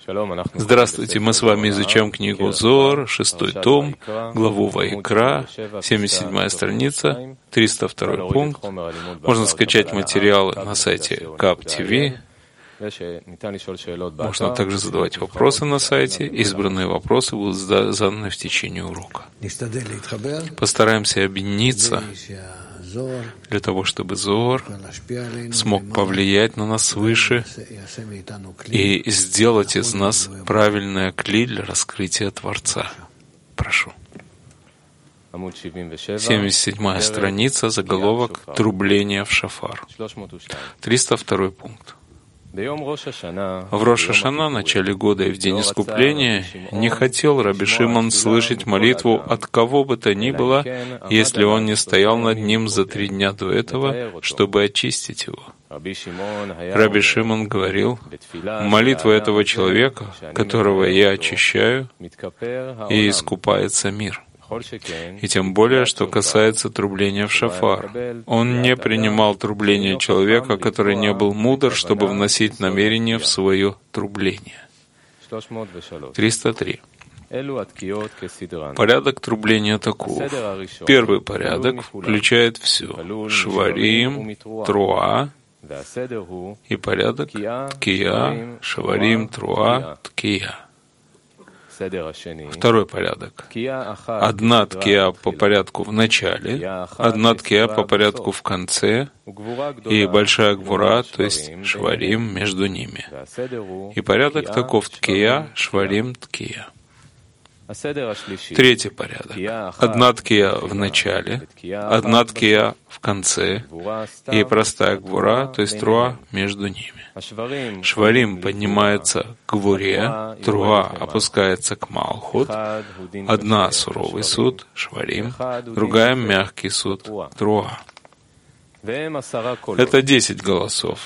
Здравствуйте, мы с вами изучаем книгу Зоар, 6 том, главу Ваикра, 77 страница, 302 пункт. Можно скачать материалы на сайте KAP.TV. Можно также задавать вопросы на сайте. Избранные вопросы будут заданы в течение урока. Постараемся объединиться для того, чтобы Зоар смог повлиять на нас свыше и сделать из нас правильное кли для раскрытия Творца. Прошу. 77 страница, заголовок «Трубление в шафар». 302 пункт. В Рош ха-Шана, начале года и в день искупления, не хотел Раби Шимон слышать молитву от кого бы то ни было, если он не стоял над ним за 3 дня до этого, чтобы очистить его. Раби Шимон говорил: молитва этого человека, которого я очищаю, и искупается мир. И тем более, что касается трубления в шафар. Он не принимал трубление человека, который не был мудр, чтобы вносить намерение в свое трубление. 303. Порядок трубления таков. Первый порядок включает все. Шварим, Труа, и порядок Ткия, Шварим, Труа, Ткия. Второй порядок. Одна ткия по порядку в начале, одна ткия по порядку в конце, и большая гвура, то есть шварим, между ними. И порядок таков: ткия, шварим, ткия. Третий порядок. Одна ткия в начале, одна ткия в конце, и простая гвура, то есть труа, между ними. Шварим поднимается к гвуре, труа опускается к малхут. Одна суровый суд, шварим, другая мягкий суд, труа. Это 10 голосов.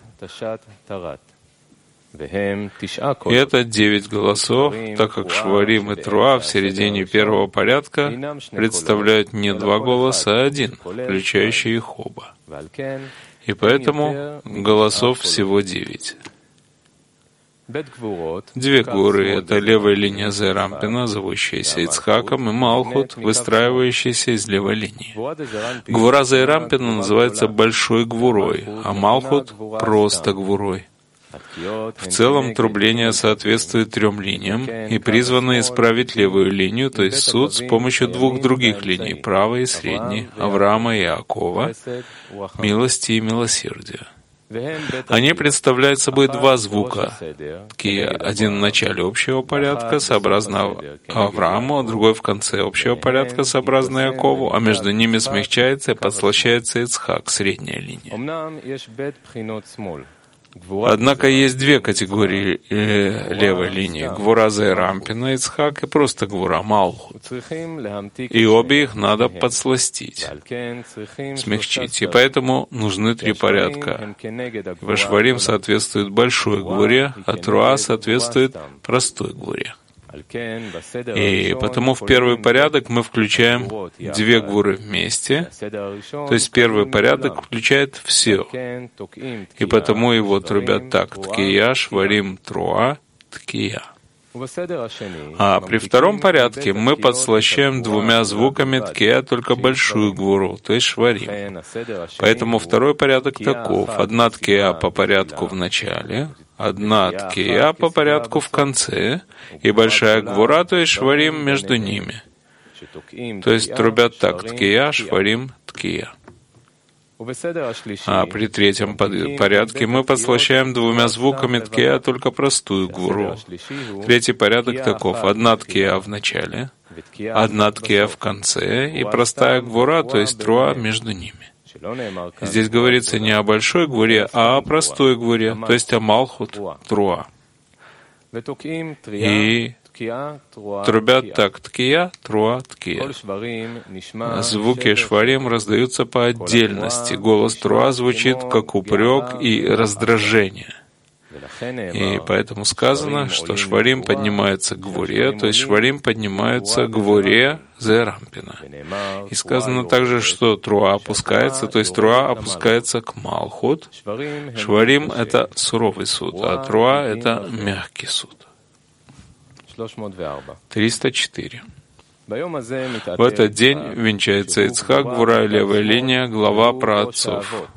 И это 9 голосов, так как шварим и труа в середине первого порядка представляют не 2 голоса, а 1, включающий их оба. И поэтому голосов всего 9. 2 гвуры — это левая линия Зерампина, зовущаяся Ицхаком, и Малхут, выстраивающаяся из левой линии. Гвура Зерампина называется большой гвурой, а Малхут — просто гвурой. В целом, трубление соответствует 3 линиям и призвано исправить левую линию, то есть суд, с помощью 2 других линий, правой и средней, Авраама и Иакова, милости и милосердия. Они представляют собой 2 звука. Ткия, один в начале общего порядка, сообразно Аврааму, а другой в конце общего порядка, сообразно Иакову, а между ними смягчается и подслащается Ицхак, средняя линия. Однако есть 2 категории левой линии: гвура Зерампина, Ицхак, и просто гвура Малхут. И обе их надо подсластить, смягчить. И поэтому нужны 3 порядка. Шварим соответствует большой гвуре, а труа соответствует простой гвуре. И потому в первый порядок мы включаем 2 гвуры вместе, то есть первый порядок включает все. И потому его трубят так: ткия, шварим, труа, ткия. А при втором порядке мы подслащаем 2 звуками ткия только большую гвуру, то есть шварим. Поэтому второй порядок таков: одна ткия по порядку в начале, одна ткия по порядку в конце, и большая гвура, то есть шварим, между ними. То есть трубят так: ткия, шварим, ткия. А при третьем порядке мы подслащаем 2 звуками ткия только простую гвуру. Третий порядок таков: одна ткия в начале, одна ткия в конце, и простая гвура, то есть труа, между ними. Здесь говорится не о большой гвуре, а о простой гвуре, то есть о Малхут, труа. И трубят так: ткия, труа, ткия. Звуки шварим раздаются по отдельности. Голос труа звучит как упрек и раздражение. И поэтому сказано, что шварим поднимается к гвуре, то есть шварим поднимаются к гвуре Зерампина. И сказано также, что труа опускается, то есть труа опускается к Малхут. Шварим — это суровый суд, а труа — это мягкий суд. 304. В этот день венчается Ицхак, Гвура и левая линия, глава праотцов.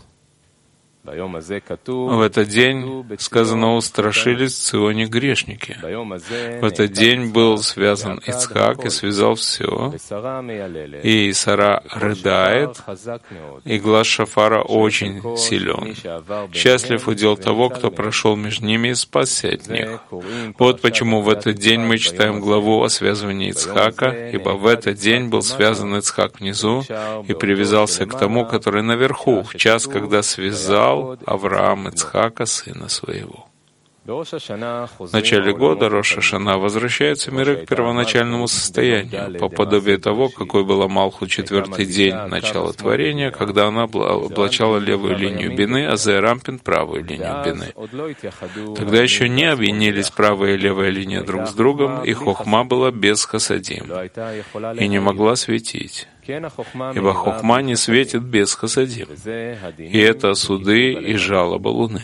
В этот день, сказано, устрашились в Ционе грешники. В этот день был связан Ицхак и связал все, и Сара рыдает, и глас шофара очень силен. Счастлив удел того, кто прошел между ними и спасся от них. Вот почему в этот день мы читаем главу о связывании Ицхака, ибо в этот день был связан Ицхак внизу и привязался к тому, который наверху, в час, когда связал Авраам Ицхака, сына своего. В начале года Рош ха-Шана возвращаются миры к первоначальному состоянию, по подобию того, какой была Малху четвертый день начала творения, когда она облачала левую линию Бины, а Зеэрампин — правую линию Бины. Тогда еще не объединились правая и левая линия друг с другом, и Хохма была без Хасадим, и не могла светить. Ибо Хохма не светит без Хасадим, и это суды и жалоба Луны.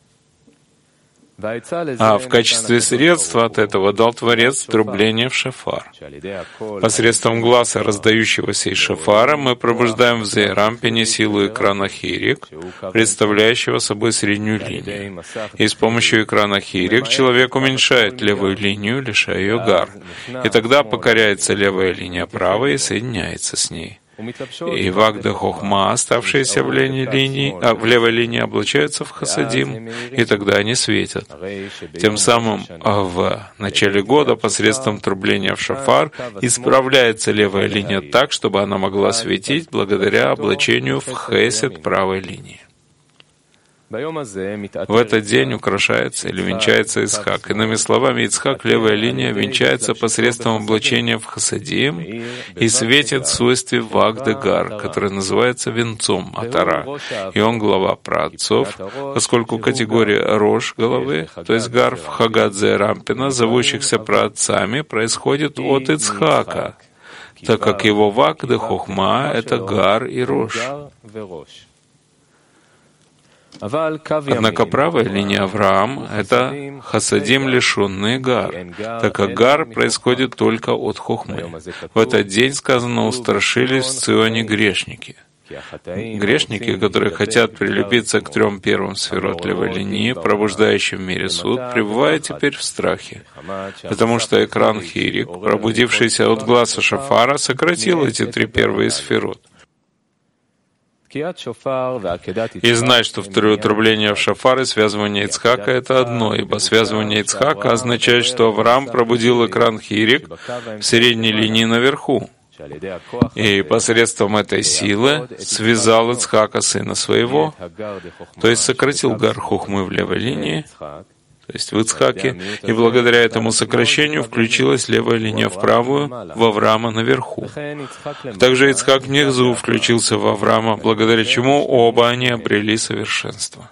А в качестве средства от этого дал Творец трубление в шофар. Посредством гласа, раздающегося из шофара, мы пробуждаем в Зеэрампине силу экрана Хирик, представляющего собой среднюю линию. И с помощью экрана Хирик человек уменьшает левую линию, лишая ее гар. И тогда покоряется левая линия правой и соединяется с ней. И Вагда Хохма, оставшиеся в левой линии, облачаются в Хасадим, и тогда они светят. Тем самым в начале года посредством трубления в шофар исправляется левая линия так, чтобы она могла светить благодаря облачению в Хесед правой линии. В этот день украшается или венчается Ицхак. Иными словами, Ицхак, левая линия, венчается посредством облачения в Хасадим и светит в свойстве Вагдегар, который называется венцом Атара. И он глава праотцов, поскольку категория Рош головы, то есть Гар в Хагадзе Рампина, зовущихся праотцами, происходит от Ицхака, так как его Вагда Хохма — это Гар и Рош. Однако правая линия Авраам — это Хасадим, лишенные Гар, так как Гар происходит только от Хохмы. В этот день, сказано, устрашились в Ционе грешники. Грешники, которые хотят прилепиться к 3 первым сферот левой линии, пробуждающим в мире суд, пребывают теперь в страхе, потому что экран Хирик, пробудившийся от гласа шофара, сократил эти 3 первые сферот. И знать, что второе трубление в шофар и связывание Ицхака — это одно, ибо связывание Ицхака означает, что Авраам пробудил экран Хирик в средней линии наверху, и посредством этой силы связал Ицхака, сына своего, то есть сократил Гар Хохмы в левой линии, то есть в Ицхаке, и благодаря этому сокращению включилась левая линия в правую, в Авраама наверху. Также Ицхак внизу включился в Авраама, благодаря чему оба они обрели совершенство.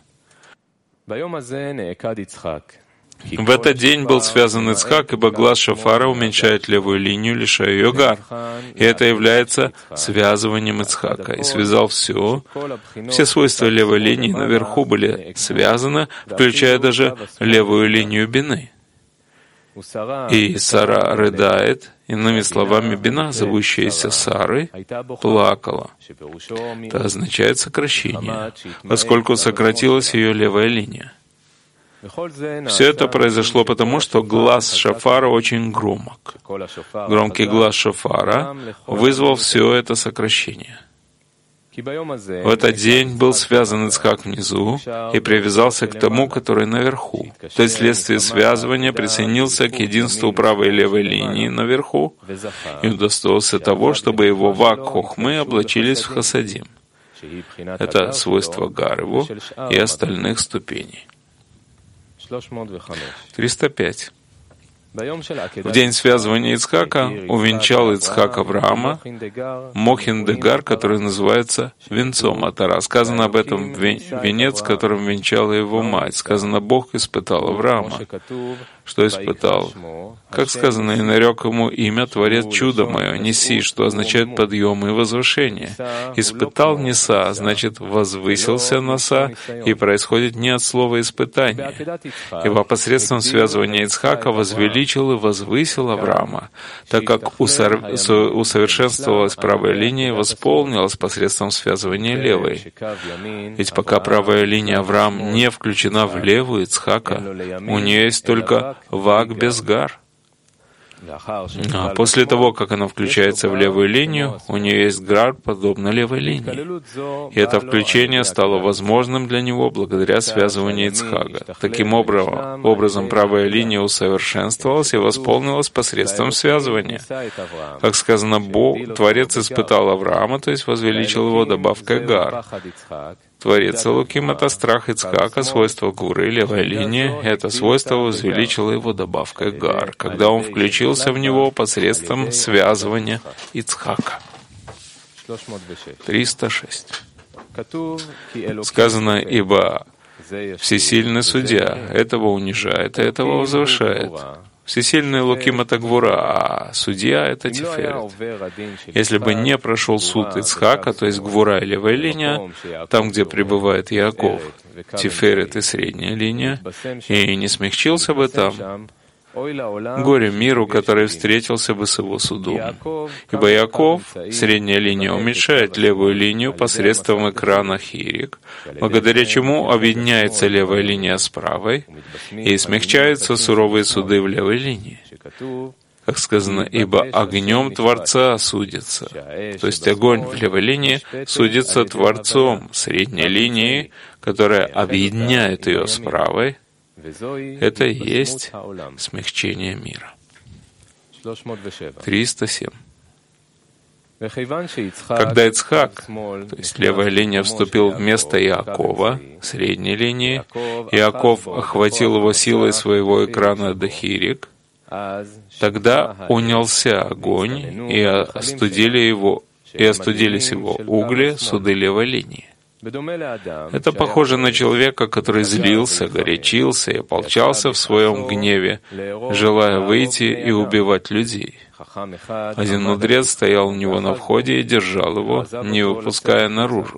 В этот день был связан Ицхак, ибо глас шофара уменьшает левую линию, лишая ее Гар. И это является связыванием Ицхака. И связал все свойства левой линии наверху были связаны, включая даже левую линию Бины. И Сара рыдает, иными словами, Бина, зовущаяся Сарой, плакала. Это означает сокращение, поскольку сократилась ее левая линия. Все это произошло потому, что глас шофара очень громок. Громкий глас шофара вызвал все это сокращение. В этот день был связан Ицхак внизу и привязался к тому, который наверху. То есть вследствие связывания присоединился к единству правой и левой линии наверху и удостоился того, чтобы его Ваг Хохмы облачились в Хасадим. Это свойство Гареву и остальных ступеней. 305. В день связывания Ицхака увенчал Ицхак Авраама Мохин-де-Гар, который называется венцом Атара. Сказано об этом венец, которым венчала его мать. Сказано, Бог испытал Авраама, что испытал. Как сказано, и нарек ему имя Творец чудо мое, Ниси, что означает подъем и возвышение. Испытал Ниса, значит, возвысился Наса, и происходит не от слова испытания. Ибо посредством связывания Ицхака возвеличил и возвысил Авраама, так как усовершенствовалась правая линия и восполнилась посредством связывания левой. Ведь пока правая линия Авраам не включена в левую Ицхака, у нее есть только ваг без гар. А после того, как она включается в левую линию, у нее есть гар, подобно левой линии. И это включение стало возможным для него благодаря связыванию Ицхака. Таким образом, правая линия усовершенствовалась и восполнилась посредством связывания. Как сказано, Творец испытал Авраама, то есть возвеличил его добавкой гар. Творец Элоким — это страх Ицхака, свойство Гуры, левая линия. Это свойство возвеличило его добавкой гар, когда он включился в него посредством связывания Ицхака. 306. Сказано, ибо всесильный судья этого унижает, и этого возвышает. Всесильный Элоким — это Гвура, а судья — это Тиферет. Если бы не прошел суд Ицхака, то есть Гвура и левая линия, там, где пребывает Яаков, Тиферет и средняя линия, и не смягчился бы там, горе миру, который встретился бы с его судом. Ибо Яаков, средняя линия, уменьшает левую линию посредством экрана Хирик, благодаря чему объединяется левая линия с правой, и смягчаются суровые суды в левой линии. Как сказано, ибо огнем Творца судится. То есть огонь в левой линии судится Творцом средней линии, которая объединяет ее с правой. Это и есть смягчение мира. 307. Когда Ицхак, то есть левая линия, вступил в место Яакова, средней линии, Яаков охватил его силой своего экрана Дахирик, тогда унялся огонь, и остудились его угли, суды левой линии. Это похоже на человека, который злился, горячился и ополчался в своем гневе, желая выйти и убивать людей. Один мудрец стоял у него на входе и держал его, не выпуская наружу.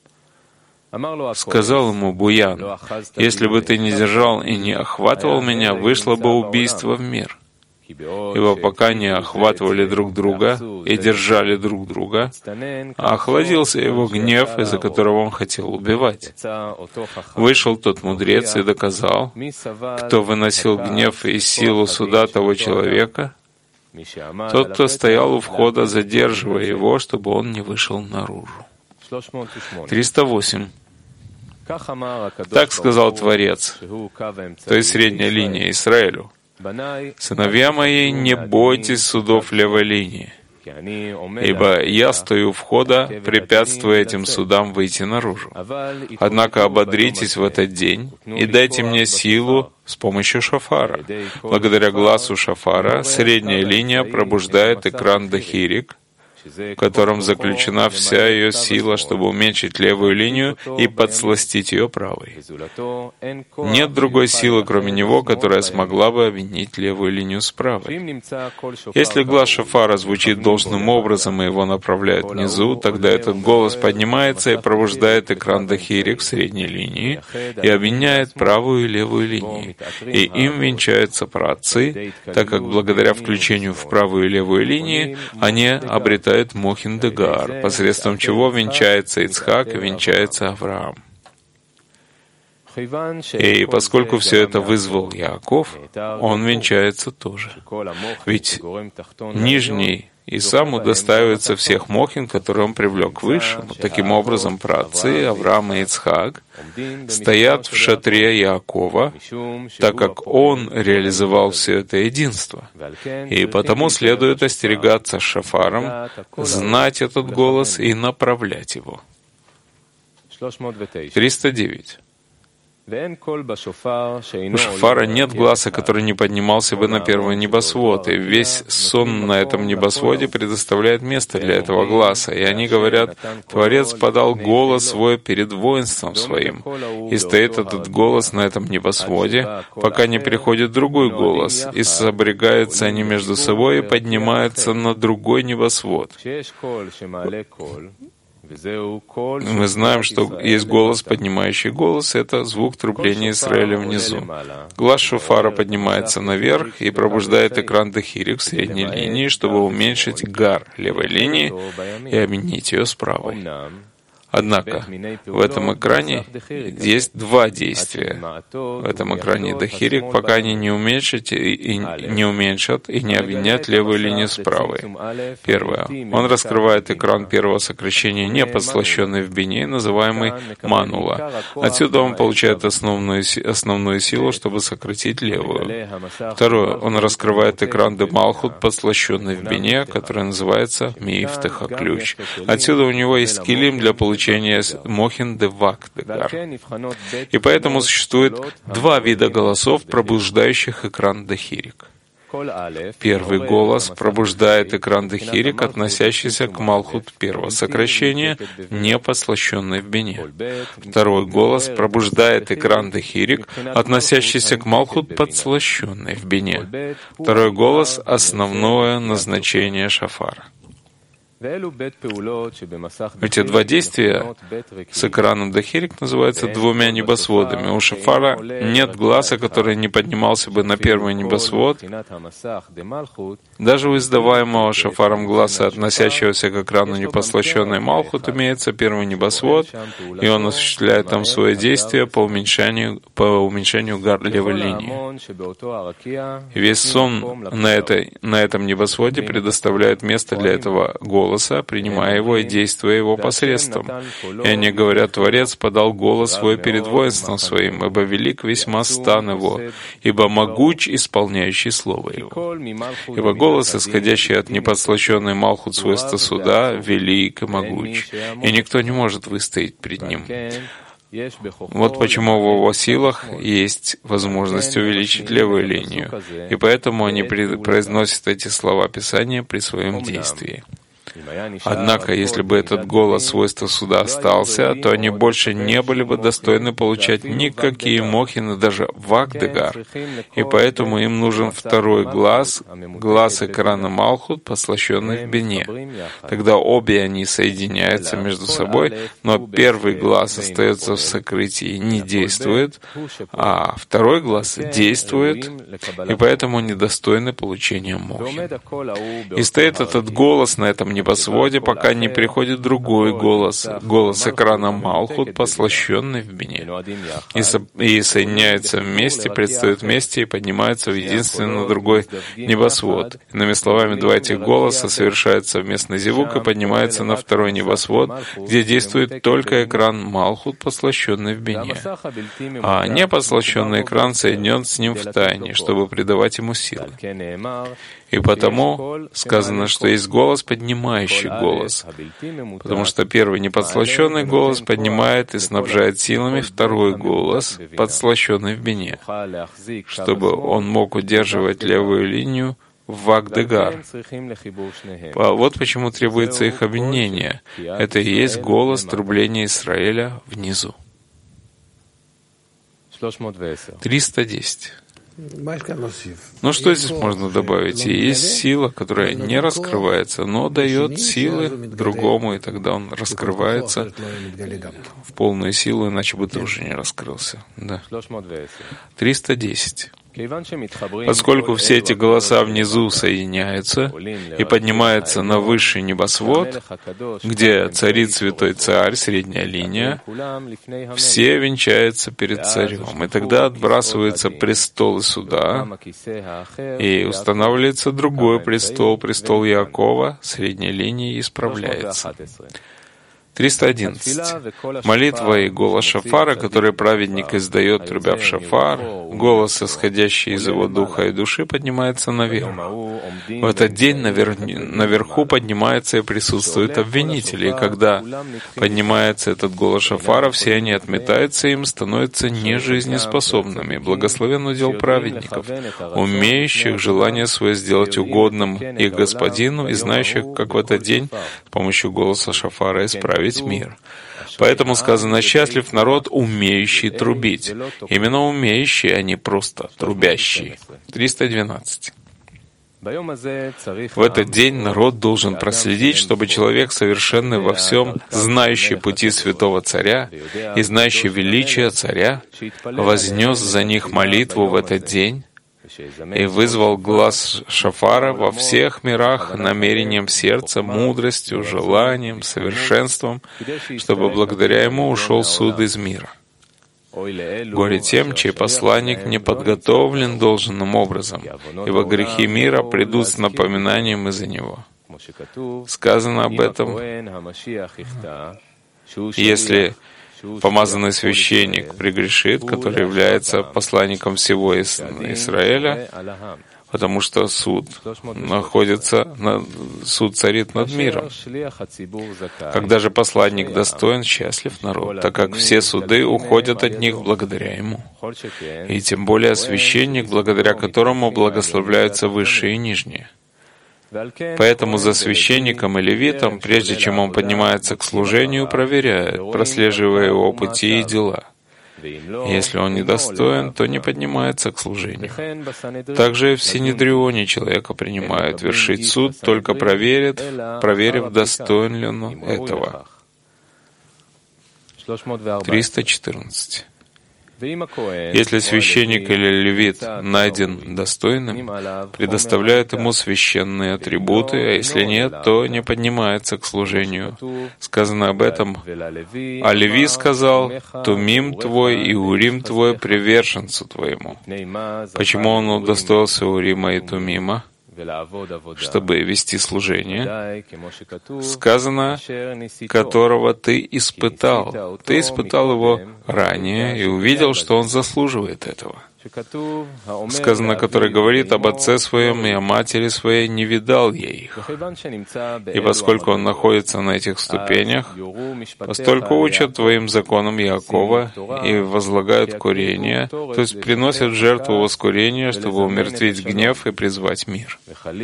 Сказал ему Буян: «Если бы ты не держал и не охватывал меня, вышло бы убийство в мир». Ибо пока не охватывали друг друга и держали друг друга, охладился его гнев, из-за которого он хотел убивать. Вышел тот мудрец и доказал, кто выносил гнев и силу суда того человека, тот, кто стоял у входа, задерживая его, чтобы он не вышел наружу. 308. Так сказал Творец, то есть средняя линия Израилю: «Сыновья мои, не бойтесь судов левой линии, ибо я стою у входа, препятствуя этим судам выйти наружу. Однако ободритесь в этот день и дайте мне силу с помощью шофара. Благодаря глазу шофара средняя линия пробуждает экран Дахирик, в котором заключена вся ее сила, чтобы уменьшить левую линию и подсластить ее правой. Нет другой силы, кроме него, которая смогла бы объединить левую линию с правой. Если глаз шофара звучит должным образом и его направляют внизу, тогда этот голос поднимается и пробуждает экран Дахирик в средней линии и объединяет правую и левую линии. И им венчаются праотцы, так как благодаря включению в правую и левую линии они обретают Мохин Дегар, посредством чего венчается Ицхак и венчается Авраам. И поскольку все это вызвал Яаков, он венчается тоже. Ведь нижний и сам удостаивается всех мохин, которые он привлек к высшему. Таким образом, праотцы Авраам и Ицхак стоят в шатре Яакова, так как он реализовал все это единство. И потому следует остерегаться шофаром, знать этот голос и направлять его. 309. У шофара нет гласа, который не поднимался бы на первый небосвод, и весь сон на этом небосводе предоставляет место для этого гласа. И они говорят: Творец подал голос свой перед воинством своим, и стоит этот голос на этом небосводе, пока не приходит другой голос, и сопрягаются они между собой и поднимаются на другой небосвод. Мы знаем, что есть голос, поднимающий голос, это звук трубления Израиля внизу. Глаз шофара поднимается наверх и пробуждает экран Дехирик в средней линии, чтобы уменьшить гар левой линии и объединить ее с правой. Однако в этом экране есть два действия. В этом экране Дехирик, пока они не уменьшат и не объединят левую линию с правой. Первое. Он раскрывает экран первого сокращения, не подслащенный в бине, называемый манула. Отсюда он получает основную силу, чтобы сократить левую. Второе. Он раскрывает экран де Малхут, подслащенный в бине, который называется Мифтеха, ключ. Отсюда у него есть килим для получения Мохин де Вак-де-Гар. И поэтому существует два вида голосов, пробуждающих экран Дехирик. Первый голос пробуждает экран Дехирик, относящийся к Малхут первого сокращения, не подслащенный в бине. Второй голос пробуждает экран Дехирик, относящийся к Малхут подслащенный в бине. Второй голос — основное назначение шофара. Эти два действия с экраном Дехирик называются двумя небосводами. У шофара нет гласа, который не поднимался бы на первый небосвод. Даже у издаваемого шофаром гласа, относящегося к экрану неподслащенной Малхут, имеется первый небосвод, и он осуществляет там свое действие по уменьшению гар левой линии. И весь сон на этом небосводе предоставляет место для этого голоса, принимая его и действуя его посредством. И они говорят: Творец подал голос свой перед воинством своим, ибо велик весьма стан его, ибо могуч исполняющий слово его. Ибо голос, исходящий от неподслащенной Малхут свойства суда, велик и могуч, и никто не может выстоять пред ним. Вот почему в его силах есть возможность увеличить левую линию, и поэтому они произносят эти слова Писания при своем действии. Однако, если бы этот голос свойства суда остался, то они больше не были бы достойны получать никакие мохины, даже вак-де-гар. И поэтому им нужен второй глаз экрана Малхут, послащенный в бине. Тогда обе они соединяются между собой, но первый глаз остается в сокрытии и не действует, а второй глаз действует, и поэтому недостойны получения мохин. И стоит этот голос на этом небосводе, пока не приходит другой голос экрана Малхут, послащенный в бине, и соединяются вместе, предстают вместе и поднимаются в единственно другой небосвод. Иными словами, два этих голоса совершают совместный зевук и поднимаются на второй небосвод, где действует только экран Малхут, послащенный в бине, а непослащенный экран соединен с ним в тайне, чтобы придавать ему силы. И потому сказано, что есть голос, поднимающий голос, потому что первый неподслащенный голос поднимает и снабжает силами второй голос, подслащенный в бине, чтобы он мог удерживать левую линию в вак-де-гар. Вот почему требуется их объединение. Это и есть голос трубления Израиля внизу. 310. Ну что здесь можно добавить? И есть сила, которая не раскрывается, но дает силы другому, и тогда он раскрывается в полную силу, иначе бы тоже не раскрылся. Да. 310. Поскольку все эти голоса внизу соединяются и поднимаются на высший небосвод, где царит святой царь, средняя линия, все венчаются перед царем, и тогда отбрасывается престол суда, и устанавливается другой престол, престол Иакова, средняя линия исправляется. 311. Молитва и голос шафара, который праведник издает, трубя в шафар, голос, исходящий из его духа и души, поднимается наверх. В этот день наверху поднимается и присутствует обвинитель, и когда поднимается этот голос шафара, все они отметаются, и им становятся нежизнеспособными. Благословен удел праведников, умеющих желание свое сделать угодным их Господину и знающих, как в этот день с помощью голоса шафара исправить мир. Поэтому сказано: «Счастлив народ, умеющий трубить». Именно умеющий, а не просто трубящий. 312. В этот день народ должен проследить, чтобы человек, совершенный во всем, знающий пути святого царя и знающий величие царя, вознес за них молитву в этот день и вызвал глас шафара во всех мирах намерением сердца, мудростью, желанием, совершенством, чтобы благодаря ему ушел суд из мира. Горе тем, чей посланник не подготовлен должным образом, ибо грехи мира придут с напоминанием из-за него. Сказано об этом: если помазанный священник прегрешит, который является посланником всего Израиля, потому что суд царит над миром. Когда же посланник достоин, счастлив народ, так как все суды уходят от них благодаря ему. И тем более священник, благодаря которому благословляются высшие и нижние. Поэтому за священником и левитом, прежде чем он поднимается к служению, проверяет, прослеживая его пути и дела. Если он недостоин, то не поднимается к служению. Также и в Синедрионе человека принимают вершить суд, только проверив, достоин ли он этого. 314. Если священник или левит найден достойным, предоставляют ему священные атрибуты, а если нет, то не поднимается к служению. Сказано об этом: «А Леви сказал: Тумим твой и Урим твой приверженцу твоему». Почему он удостоился Урима и Тумима? Чтобы вести служение, сказано, которого ты испытал. Ты испытал его ранее и увидел, что он заслуживает этого. Сказано, который говорит об отце своем и о матери своей, не видал я их. И поскольку он находится на этих ступенях, постольку учат твоим законам Иакова и возлагают курение, то есть приносят в жертву воскурения, чтобы умертвить гнев и призвать мир.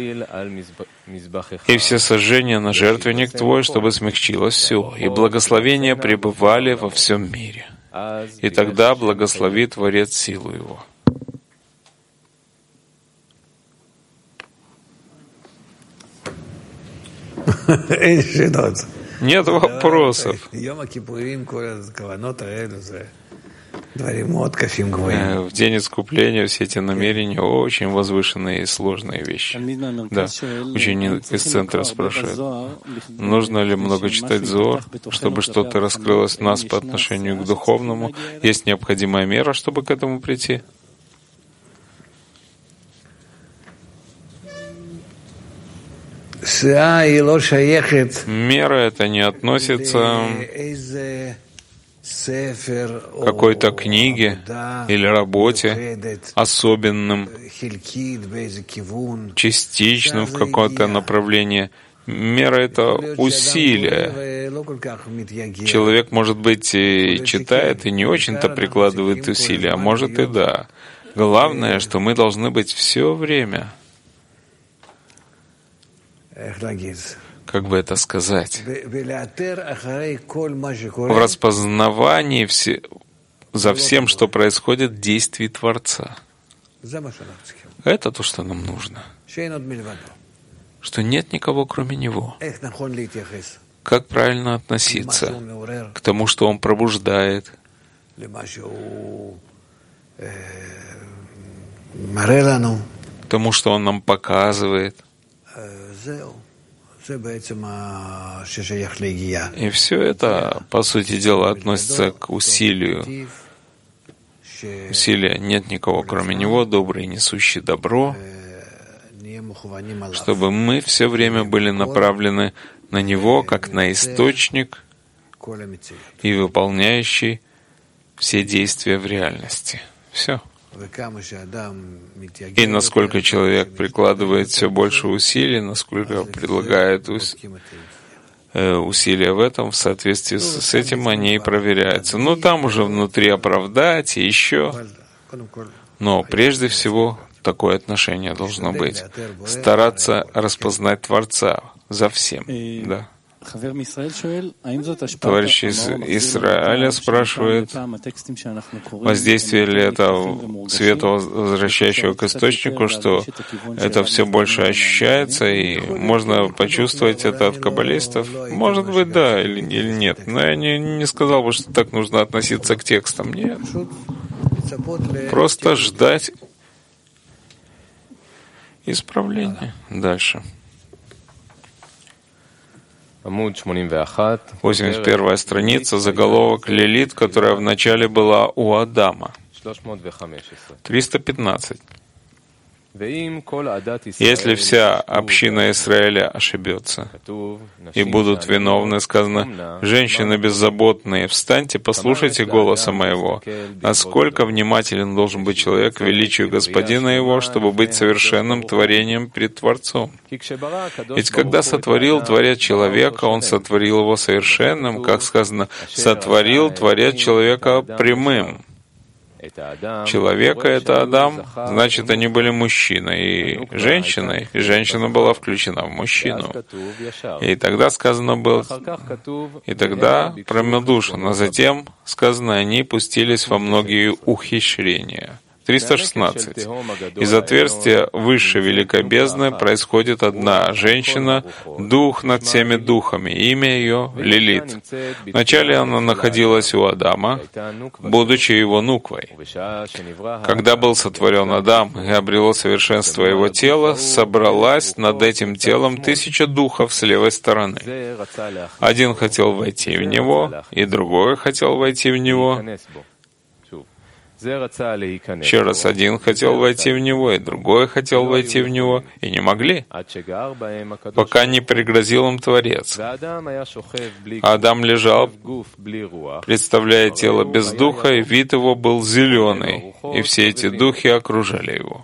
И все сожжения на жертвенник твой, чтобы смягчилось все, и благословения пребывали во всем мире. И тогда благослови Творец силу его. Нет вопросов. В день искупления все эти намерения очень возвышенные и сложные вещи. Да, ученик из центра спрашивает, нужно ли много читать Зоар, чтобы что-то раскрылось в нас по отношению к духовному? Есть необходимая мера, чтобы к этому прийти? Мера это не относится к какой-то книге или работе, особенным, частичным в какое-то направление. Мера — это усилие. Человек, может быть, и читает, и не очень-то прикладывает усилия, а может и да. Главное, что мы должны быть все время, как бы это сказать, в распознавании за всем, что происходит, действий Творца. Это то, что нам нужно. Что нет никого, кроме Него. Как правильно относиться к тому, что Он пробуждает, к тому, что Он нам показывает. И все это, по сути дела, относится к усилию. Усилия нет никого, кроме Него, добрый, несущий добро, чтобы мы все время были направлены на Него, как на источник и выполняющий все действия в реальности. Все. И насколько человек прикладывает все больше усилий, насколько предлагает усилия в этом, в соответствии с этим они и проверяются. Но там уже внутри оправдать и еще. Но прежде всего такое отношение должно быть. Стараться распознать Творца за всем. Да. Товарищ из Израиля спрашивает, воздействие ли это света, возвращающего к источнику, что это все больше ощущается, и можно почувствовать это от каббалистов? Может быть, да или нет. Но я не сказал бы, что так нужно относиться к текстам. Нет. Просто ждать исправления. Дальше. 81-я страница, заголовок «Лилит», которая вначале была у Адама. 315. Если вся община Израиля ошибется и будут виновны, сказано, «Женщины беззаботные, встаньте, послушайте голоса моего». Насколько внимателен должен быть человек к величию Господина его, чтобы быть совершенным творением перед Творцом? Ведь когда сотворил Творец человека, он сотворил его совершенным, как сказано, «Сотворил Творец человека прямым». Человека — это Адам, значит, они были мужчиной и женщиной, и женщина была включена в мужчину. И тогда сказано было, и тогда промедушно, а затем сказано, они пустились во многие ухищрения. 316. Из отверстия высшей великой бездны происходит одна женщина, дух над всеми духами, имя ее Лилит. Вначале она находилась у Адама, будучи его нуквой. Когда был сотворен Адам и обрело совершенство его тела, собралась над этим телом 1000 духов с левой стороны. Один хотел войти в него, и другой хотел войти в него. Еще раз, один хотел войти в него, и другой хотел войти в него, и не могли, пока не пригрозил им Творец. Адам лежал, представляя тело без духа, и вид его был зеленый, и все эти духи окружали его.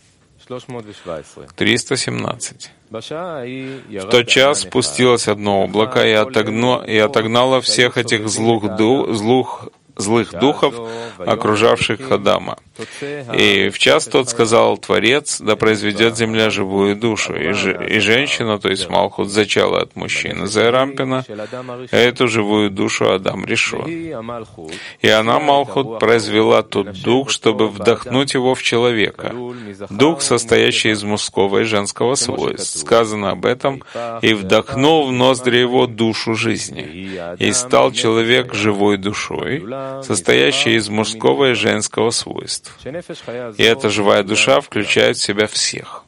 317. В тот час спустилось одно облако и отогнало всех этих злых духов, окружавших Адама. И в час тот сказал Творец, да произведет земля живую душу. И женщина, то есть Малхут, зачала от мужчины Зерампина, эту живую душу Адам решил. И она, Малхут, произвела тот дух, чтобы вдохнуть его в человека. Дух, состоящий из мужского и женского свойств. Сказано об этом, и вдохнул в ноздри его душу жизни. И стал человек живой душой, состоящей из мужского и женского свойств. И эта живая душа включает в себя всех.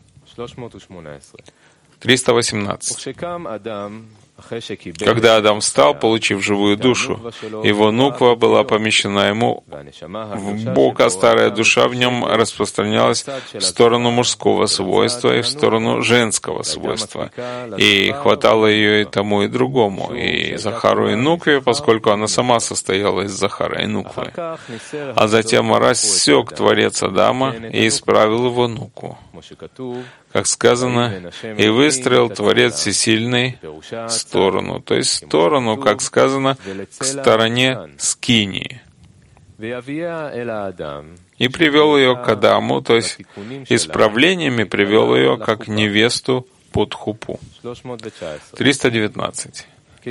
318. Когда Адам встал, получив живую душу, его нуква была помещена ему в бок, а старая душа в нем распространялась в сторону мужского свойства и в сторону женского свойства. И хватало ее и тому, и другому, и Захару, и Нукве, поскольку она сама состояла из Захара и Нуквы. А затем рассек Творец Адама и исправил его нукву. Как сказано, и выстроил Творец Всесильный сторону, то есть сторону, как сказано, к стороне скинии. И привел ее к Адаму, то есть исправлениями привел ее как невесту под хупу. 319.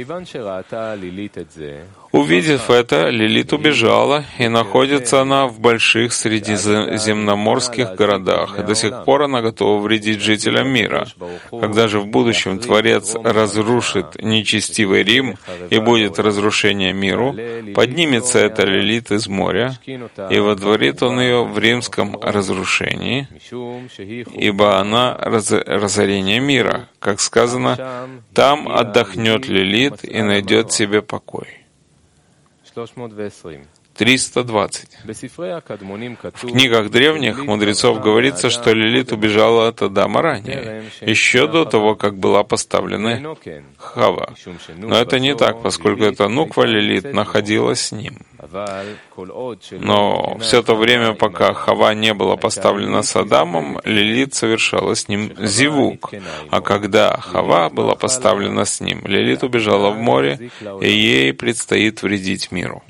Увидев это, Лилит убежала, и находится она в больших средиземноморских городах, и до сих пор она готова вредить жителям мира. Когда же в будущем Творец разрушит нечестивый Рим, и будет разрушение миру, поднимется эта Лилит из моря, и водворит он ее в римском разрушении, ибо она разорение мира, как сказано, там отдохнет Лилит и найдет себе покой. 320. В книгах древних мудрецов говорится, что Лилит убежала от Адама ранее, еще до того, как была поставлена Хава. Но это не так, поскольку эта нуква Лилит находилась с ним. Но все то время, пока Хава не была поставлена с Адамом, Лилит совершала с ним зивук. А когда Хава была поставлена с ним, Лилит убежала в море, и ей предстоит вредить миру.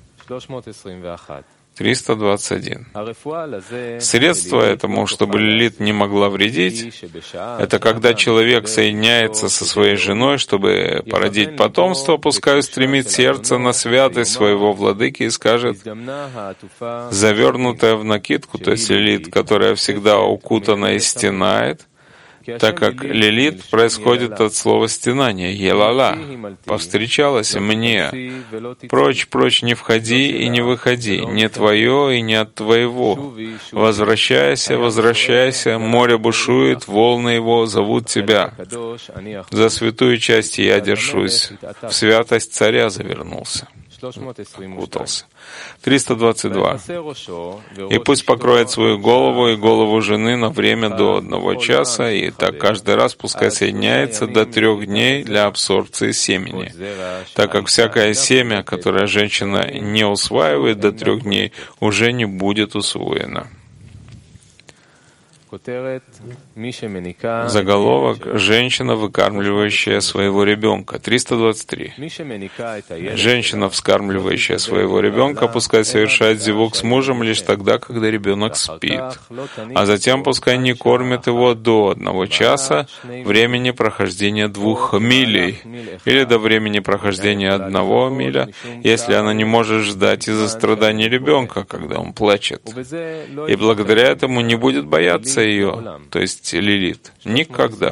321. Средство этому, чтобы Лилит не могла вредить, это когда человек соединяется со своей женой, чтобы породить потомство, пускай устремит сердце на святость своего владыки и скажет: завернутая в накидку, то есть Лилит, которая всегда укутана и стенает, так как Лилит происходит от слова «стенание», «елала», «повстречалась мне». «Прочь, прочь, не входи и не выходи, не твое и не от твоего. Возвращайся, возвращайся, море бушует, волны его зовут тебя. За святую часть я держусь, в святость царя завернулся». Укутался. 322. «И пусть покроет свою голову и голову жены на время до 1 часа, и так каждый раз пускай соединяется до 3 дней для абсорбции семени, так как всякое семя, которое женщина не усваивает до 3 дней, уже не будет усвоено». Заголовок: «Женщина, выкармливающая своего ребенка». 323. Женщина, вскармливающая своего ребенка, пускай совершает зивук с мужем лишь тогда, когда ребенок спит, а затем пускай не кормит его до 1 часа времени прохождения 2 милей или до времени прохождения 1 миля, если она не может ждать из-за страданий ребенка, когда он плачет. И благодаря этому не будет бояться ее, то есть Лилит, никогда.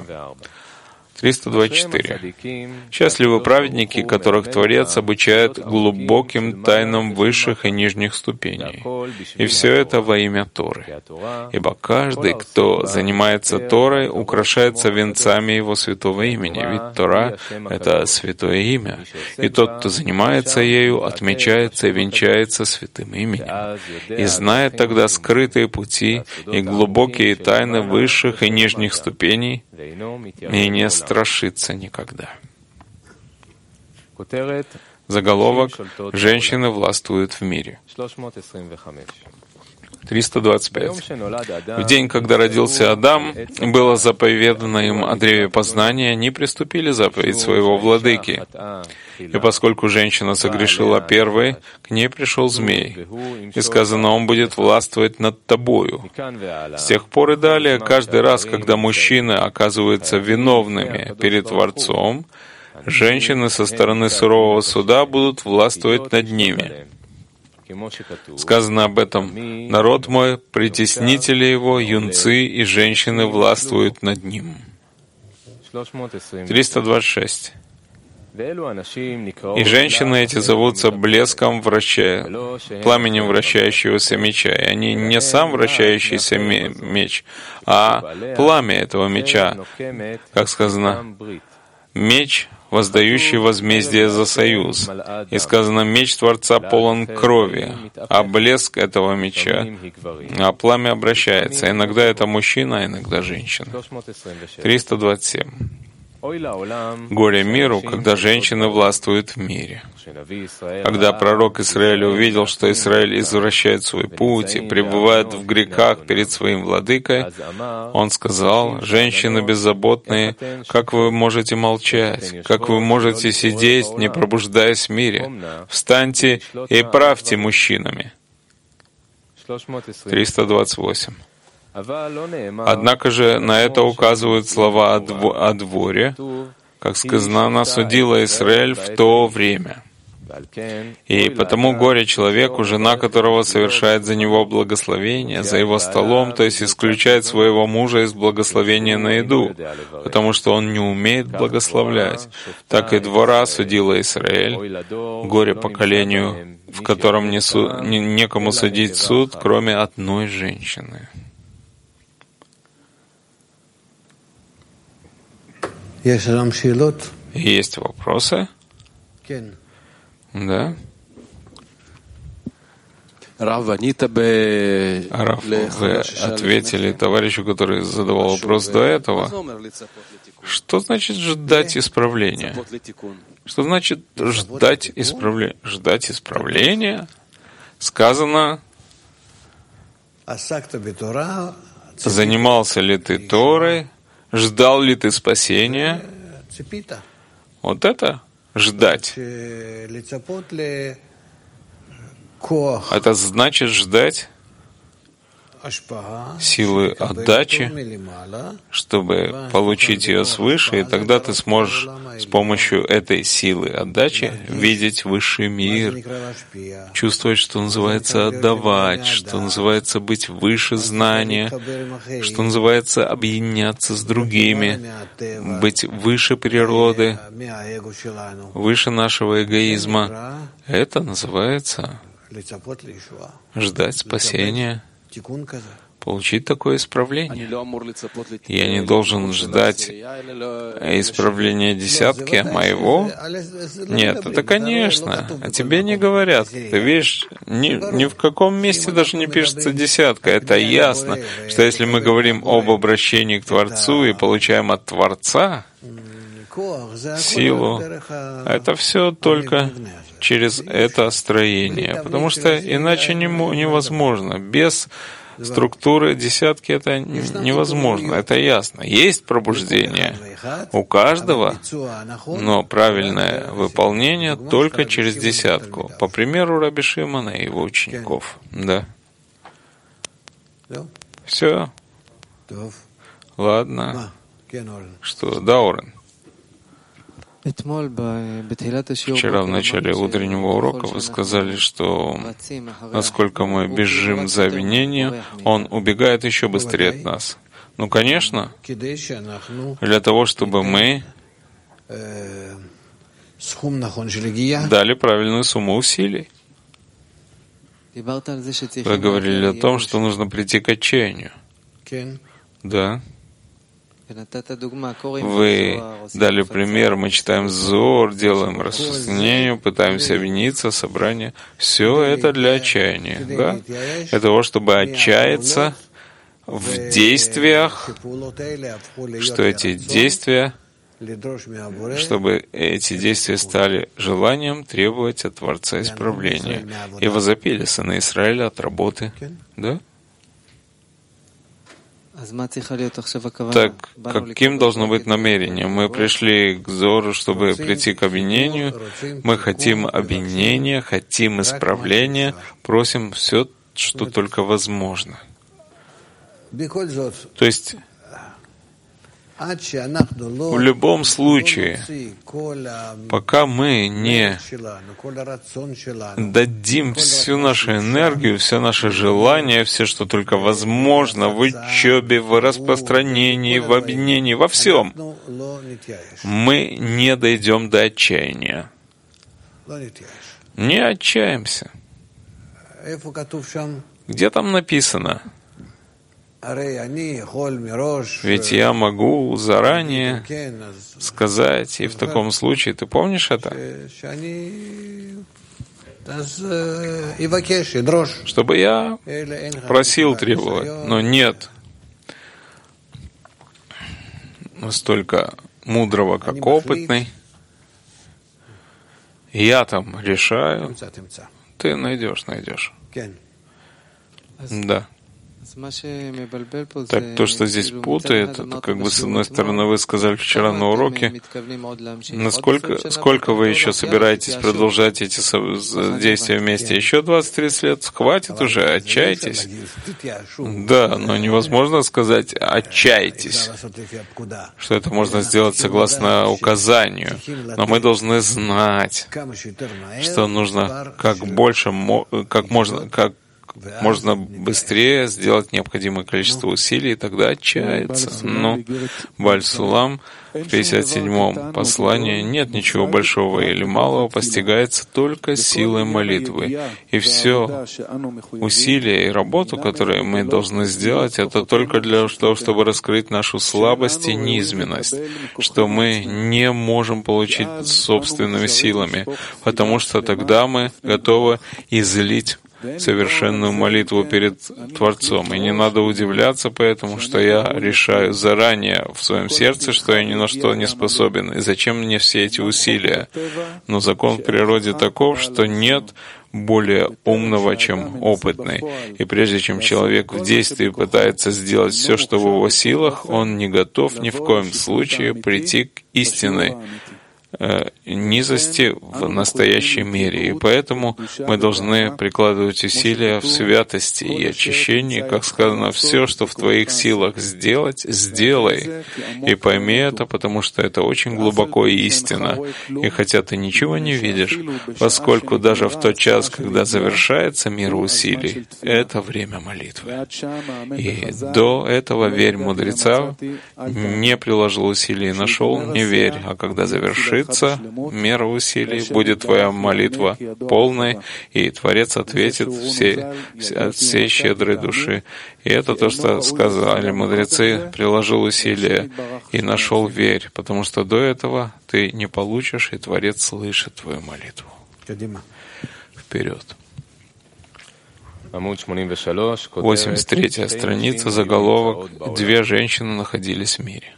324. Счастливы праведники, которых Творец обучает глубоким тайнам высших и нижних ступеней. И все это во имя Торы. Ибо каждый, кто занимается Торой, украшается венцами его святого имени, ведь Тора — это святое имя. И тот, кто занимается ею, отмечается и венчается святым именем. И знает тогда скрытые пути и глубокие тайны высших и нижних ступеней, и не страшится никогда. Заголовок: «Женщины властвуют в мире». 325. В день, когда родился Адам, было заповедано им о древе познания, они приступили заповедь своего владыки. И поскольку женщина согрешила первой, к ней пришел змей, и сказано: он будет властвовать над тобою. С тех пор и далее, каждый раз, когда мужчины оказываются виновными перед Творцом, женщины со стороны сурового суда будут властвовать над ними. Сказано об этом: народ мой, притеснители его, юнцы и женщины властвуют над ним. 326. И женщины эти зовутся блеском пламенем вращающегося меча. И они не сам вращающийся меч, а пламя этого меча. Как сказано, меч, воздающий возмездие за союз. И сказано: меч Творца полон крови, а блеск этого меча, а пламя обращается. Иногда это мужчина, а иногда женщина. 327. Горе миру, когда женщины властвуют в мире. Когда пророк Израиля увидел, что Израиль извращает свой путь и пребывает в грехах перед своим владыкой, он сказал: «Женщины беззаботные, как вы можете молчать? Как вы можете сидеть, не пробуждаясь в мире? Встаньте и правьте мужчинами». 328. Однако же на это указывают слова о дворе, как сказано: «Она судила Израиль в то время». И потому горе человеку, жена которого совершает за него благословение, за его столом, то есть исключает своего мужа из благословения на еду, потому что он не умеет благословлять. Так и двора судила Израиль. Горе поколению, в котором некому судить суд, кроме одной женщины. Есть вопросы? Да. Рав, вы ответили товарищу, который задавал вопрос до этого, что значит ждать исправления? Что значит ждать исправления? Ждать исправления? Сказано, занимался ли ты Торой, ждал ли ты спасения? Вот это ждать. Это значит ждать силы отдачи, чтобы получить ее свыше, и тогда ты сможешь с помощью этой силы отдачи видеть высший мир, чувствовать, что называется отдавать, что называется быть выше знания, что называется объединяться с другими, быть выше природы, выше нашего эгоизма. Это называется ждать спасения, получить такое исправление. Я не должен ждать исправления десятки моего. Нет, это конечно. А тебе не говорят. Ты видишь, ни в каком месте даже не пишется десятка. Это ясно, что если мы говорим об обращении к Творцу и получаем от Творца силу, это все только через это строение, потому что иначе невозможно. Без структуры десятки это невозможно, это ясно. Есть пробуждение у каждого, но правильное выполнение только через десятку. По примеру Раби Шимона и его учеников. Да. Все. Ладно. Что? Да, Орен. Вчера в начале утреннего урока вы сказали, что насколько мы бежим за обвинением, он убегает еще быстрее от нас. Ну, конечно, для того, чтобы мы дали правильную сумму усилий. Вы говорили о том, что нужно прийти к отчаянию. Да. Вы дали пример, мы читаем Зор, делаем рассуждение, пытаемся объединиться, собрание. Все это для отчаяния, да? Для того, чтобы отчаяться в действиях, что эти действия, чтобы эти действия стали желанием требовать от Творца исправления. И возопили сыны Израиля от работы, да? Так каким должно быть намерение? Мы пришли к Зору, чтобы прийти к объединению. Мы хотим объединения, хотим исправления, просим все, что только возможно. То есть в любом случае, пока мы не дадим всю нашу энергию, все наше желание, все, что только возможно, в учебе, в распространении, в объединении, во всем, мы не дойдем до отчаяния. Не отчаемся. Где там написано? Ведь я могу заранее сказать, и в таком случае, ты помнишь это? Чтобы я просил требовать, но нет настолько мудрого, как опытный. Я там решаю, ты найдешь. Да. Так то, что здесь путает, это как бы с одной стороны вы сказали вчера на уроке, сколько вы еще собираетесь продолжать эти действия вместе? Еще 20-30 лет? Хватит уже, отчайтесь. Да, но невозможно сказать «отчайтесь», что это можно сделать согласно указанию. Но мы должны знать, что нужно как можно быстрее сделать необходимое количество усилий, и тогда отчаяться. Но Бааль Сулам в 57-м послании нет ничего большого или малого, постигается только силой молитвы. И все усилия и работу, которые мы должны сделать, это только для того, чтобы раскрыть нашу слабость и низменность, что мы не можем получить собственными силами, потому что тогда мы готовы излить совершенную молитву перед Творцом. И не надо удивляться поэтому, что я решаю заранее в своем сердце, что я ни на что не способен, и зачем мне все эти усилия. Но закон в природе таков, что нет более умного, чем опытный. И прежде чем человек в действии пытается сделать все, что в его силах, он не готов ни в коем случае прийти к истинной низости в настоящей мере. И поэтому мы должны прикладывать усилия в святости и очищении, как сказано, все, что в твоих силах сделать, сделай. И пойми это, потому что это очень глубоко истина. И хотя ты ничего не видишь, поскольку даже в тот час, когда завершается мир усилий, это время молитвы. И до этого верь мудреца, не приложил усилий, нашел, не верь, а когда завершится мера усилий, будет твоя молитва полной, и Творец ответит от всей щедрой души. И это то, что сказали мудрецы, приложил усилия и нашел верь, потому что до этого ты не получишь, и Творец слышит твою молитву. Вперед. 83-я страница, заголовок «Две женщины находились в мире».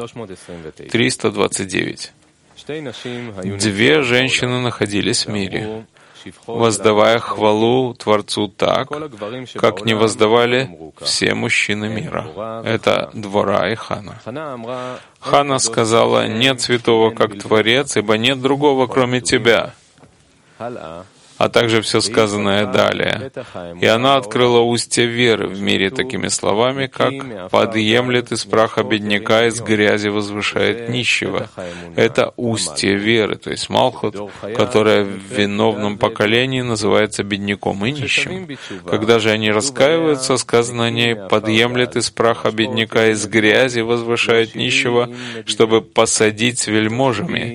329. Две женщины находились в мире, воздавая хвалу Творцу так, как не воздавали все мужчины мира. Это Двора и Хана. Хана сказала: «Нет святого, как Творец, ибо нет другого, кроме Тебя». А также все сказанное далее. И она открыла устье веры в мире такими словами, как «подъемлет из праха бедняка, из грязи возвышает нищего». Это устье веры, то есть Малхут, которая в виновном поколении называется бедняком и нищим. Когда же они раскаиваются, сказано о ней «подъемлет из праха бедняка, из грязи возвышает нищего», чтобы посадить с вельможами.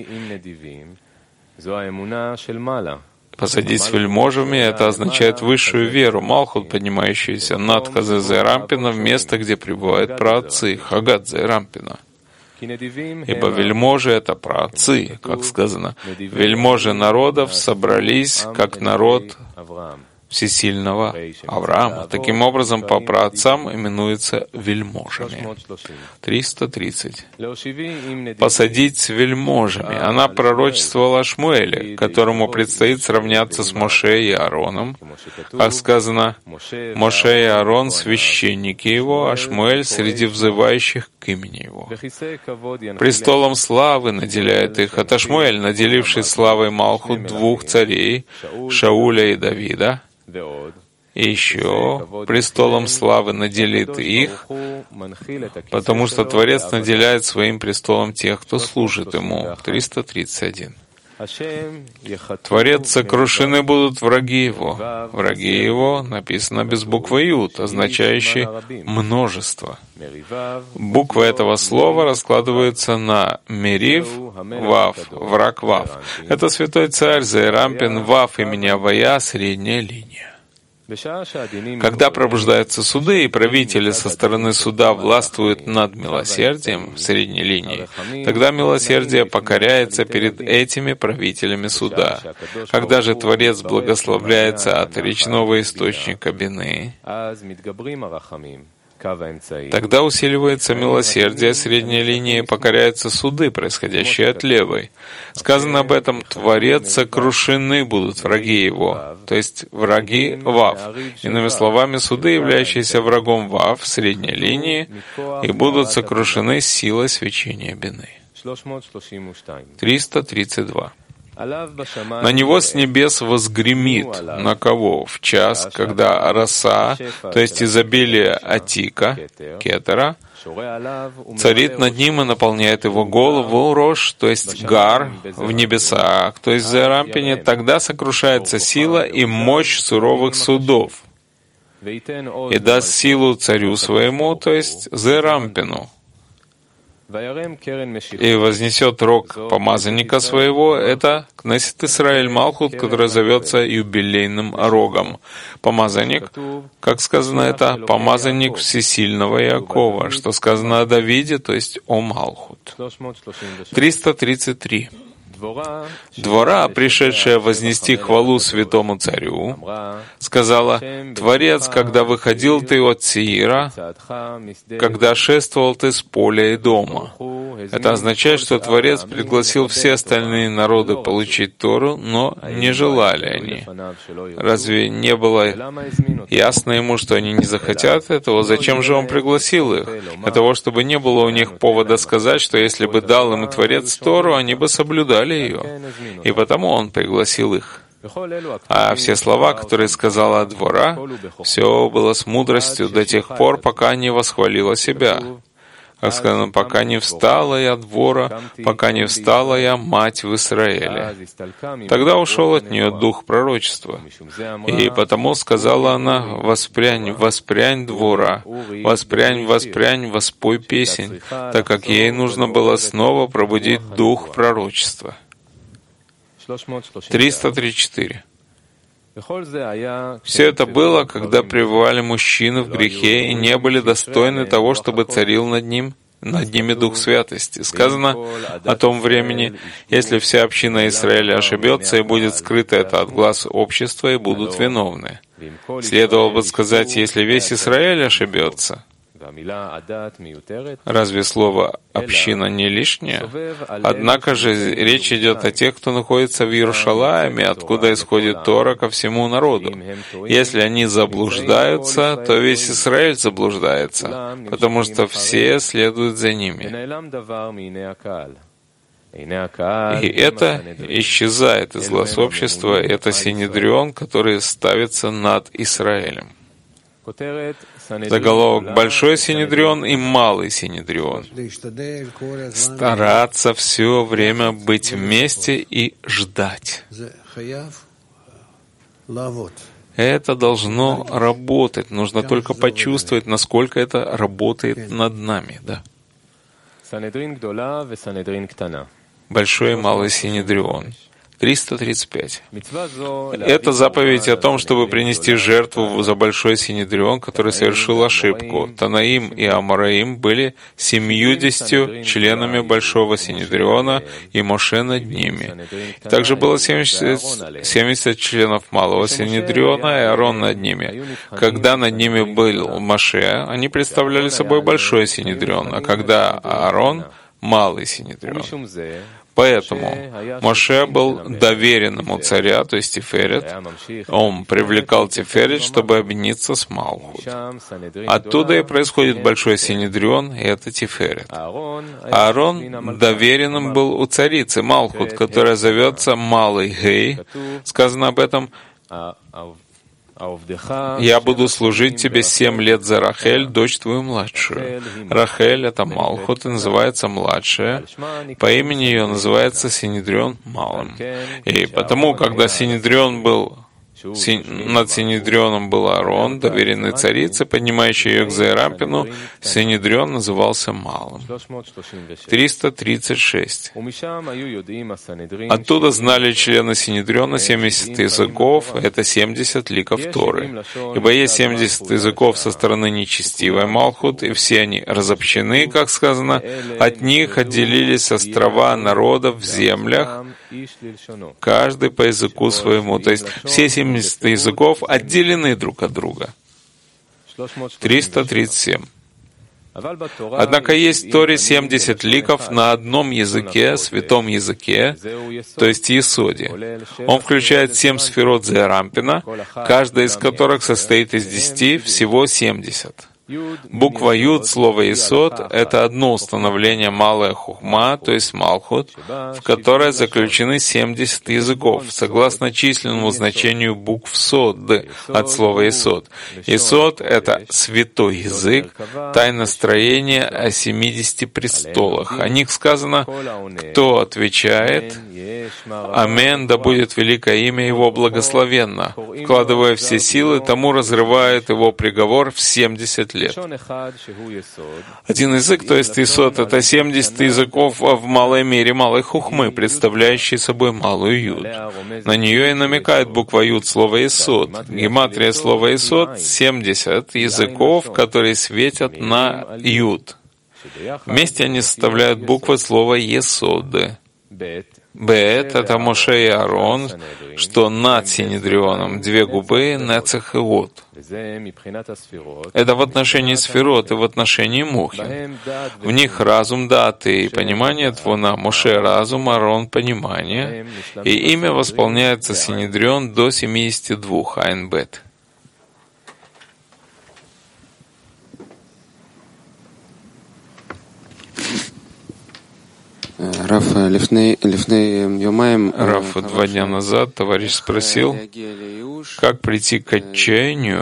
Посадить с вельможами — это означает высшую веру, Малхут, поднимающуюся над Хазезе Рампина, в место, где пребывают праотцы, Хагадзе Рампина. Ибо вельможи — это праотцы, как сказано. Вельможи народов собрались, как народ всесильного Авраама. Таким образом, по праотцам именуются вельможами. 330. Посадить с вельможами. Она пророчествовала о Шмуэле, которому предстоит сравняться с Моше и Аароном. Как сказано, Моше и Аарон — священники его, а Шмуэль — среди взывающих к имени его. Престолом славы наделяет их. Это Шмуэль, наделивший славой Малхут двух царей, Шауля и Давида. И еще престолом славы наделит их, потому что Творец наделяет своим престолом тех, кто служит Ему. 331. Творец, сокрушены будут враги Его. Враги Его написано без буквы Юд, означающей множество. Буквы этого слова раскладываются на Мерив, Вав, враг Вав. Это святой царь Зерампин, Вав имени Авая, средняя линия. Когда пробуждаются суды, и правители со стороны суда властвуют над милосердием в средней линии, тогда милосердие покоряется перед этими правителями суда. Когда же Творец благословляется от речного источника Бины, тогда усиливается милосердие средней линии, покоряются суды, происходящие от левой. Сказано об этом: «Творец, сокрушены будут враги его», то есть враги Вав. Иными словами, суды, являющиеся врагом Вав в средней линии, и будут сокрушены силой свечения Бины. 332. На него с небес возгремит. На кого? В час, когда роса, то есть изобилие Атика, Кетера, царит над ним и наполняет его голову, Рош, то есть Гар, в небесах, то есть в Зерампине, тогда сокрушается сила и мощь суровых судов, и даст силу царю своему, то есть Зерампину, и вознесет рог помазанника своего, это Кнессет Исраэль Малхут, который зовется юбилейным рогом. Помазанник, как сказано, это помазанник всесильного Иакова, что сказано о Давиде, то есть о Малхут. 333. Двора, пришедшая вознести хвалу святому царю, сказала: «Творец, когда выходил ты от Сеира, когда шествовал ты с поля и дома». Это означает, что Творец пригласил все остальные народы получить Тору, но не желали они. Разве не было ясно ему, что они не захотят этого? Зачем же он пригласил их? Для того, чтобы не было у них повода сказать, что если бы дал им Творец Тору, они бы соблюдали ее. И потому он пригласил их. А все слова, которые сказала Двора, все было с мудростью до тех пор, пока не восхвалила себя. Как сказано, пока не встала я Двора, пока не встала я мать в Израиле. Тогда ушел от нее дух пророчества. И потому сказала она: «Воспрянь, воспрянь, Двора, воспрянь, воспрянь, воспой песнь», так как ей нужно было снова пробудить дух пророчества. 334. Все это было, когда пребывали мужчины в грехе и не были достойны того, чтобы царил над ними Дух Святости. Сказано о том времени: если вся община Израиля ошибется, и будет скрыто это от глаз общества, и будут виновны. Следовало бы сказать: если весь Израиль ошибется. Разве слово «община» не лишнее? Однако же речь идет о тех, кто находится в Иерушалайме, откуда исходит Тора ко всему народу. Если они заблуждаются, то весь Израиль заблуждается, потому что все следуют за ними. И это исчезает из глаз общества, это Синедрион, который ставится над Израилем. Заголовок: Большой Синедрион и Малый Синедрион. Стараться все время быть вместе и ждать. Это должно работать. Нужно только почувствовать, насколько это работает над нами. Да. Большой и Малый Синедрион. 335. Это заповедь о том, чтобы принести жертву за Большой Синедрион, который совершил ошибку. Танаим и Амараим были 70 членами Большого Синедриона, и Моше над ними. Также было 70 членов Малого Синедриона, и Аарон над ними. Когда над ними был Моше, они представляли собой Большой Синедрион, а когда Аарон — Малый Синедрион. Поэтому Моше был доверенным у царя, то есть Тиферет. Он привлекал Тиферет, чтобы объединиться с Малхут. Оттуда и происходит Большой Синедрион, и это Тиферет. Аарон доверенным был у царицы Малхут, которая зовется Малый Гей. Сказано об этом: «Я буду служить тебе 7 лет за Рахель, дочь твою младшую». Рахель — это Малхут, и называется младшая. По имени ее называется Синедрион Малым. И потому, когда Синедрион был... Над Синедрионом был Аарон, доверенный царице, поднимающий ее к Зерампину. Синедрион назывался Малым. 336. Оттуда знали члены Синедриона 70 языков, это 70 ликов Торы. Ибо есть 70 языков со стороны нечестивой Малхут, и все они разобщены, как сказано, от них отделились острова народов в землях, каждый по языку своему. То есть все 70 языков отделены друг от друга. 337. Однако есть в Торе 70 ликов на одном языке, святом языке, то есть Есоде. Он включает 7 сферот Зерампина, каждая из которых состоит из 10, всего 70. Буква Юд, слово Исод, это одно установление малая хухма, то есть Малхут, в которой заключены 70 языков, согласно численному значению букв Сод от слова Исод. Исод — это святой язык, тайностроение о 70 престолах. О них сказано: «Кто отвечает? Амен, да будет великое имя Его благословенно. Вкладывая все силы, тому разрывает Его приговор в 70 лет». Один язык, то есть Исод, это 70 языков в малой мере малой хухмы, представляющей собой малую Юд. На нее и намекает буква Юд слова Исод. Гематрия слова Исод — 70 языков, которые светят на Юд. Вместе они составляют буквы слова Есод. Бет — это Моше и Аарон, что над Синедрионом 2 губы, Нецех и Год. Это в отношении сферот и в отношении мухи. В них разум, даты и понимание Твуна, Моше — разум, Аарон — понимание, и имя восполняется Синедрион до 72, Айн Бет. Раф, 2 дня назад товарищ спросил, как прийти к отчаянию.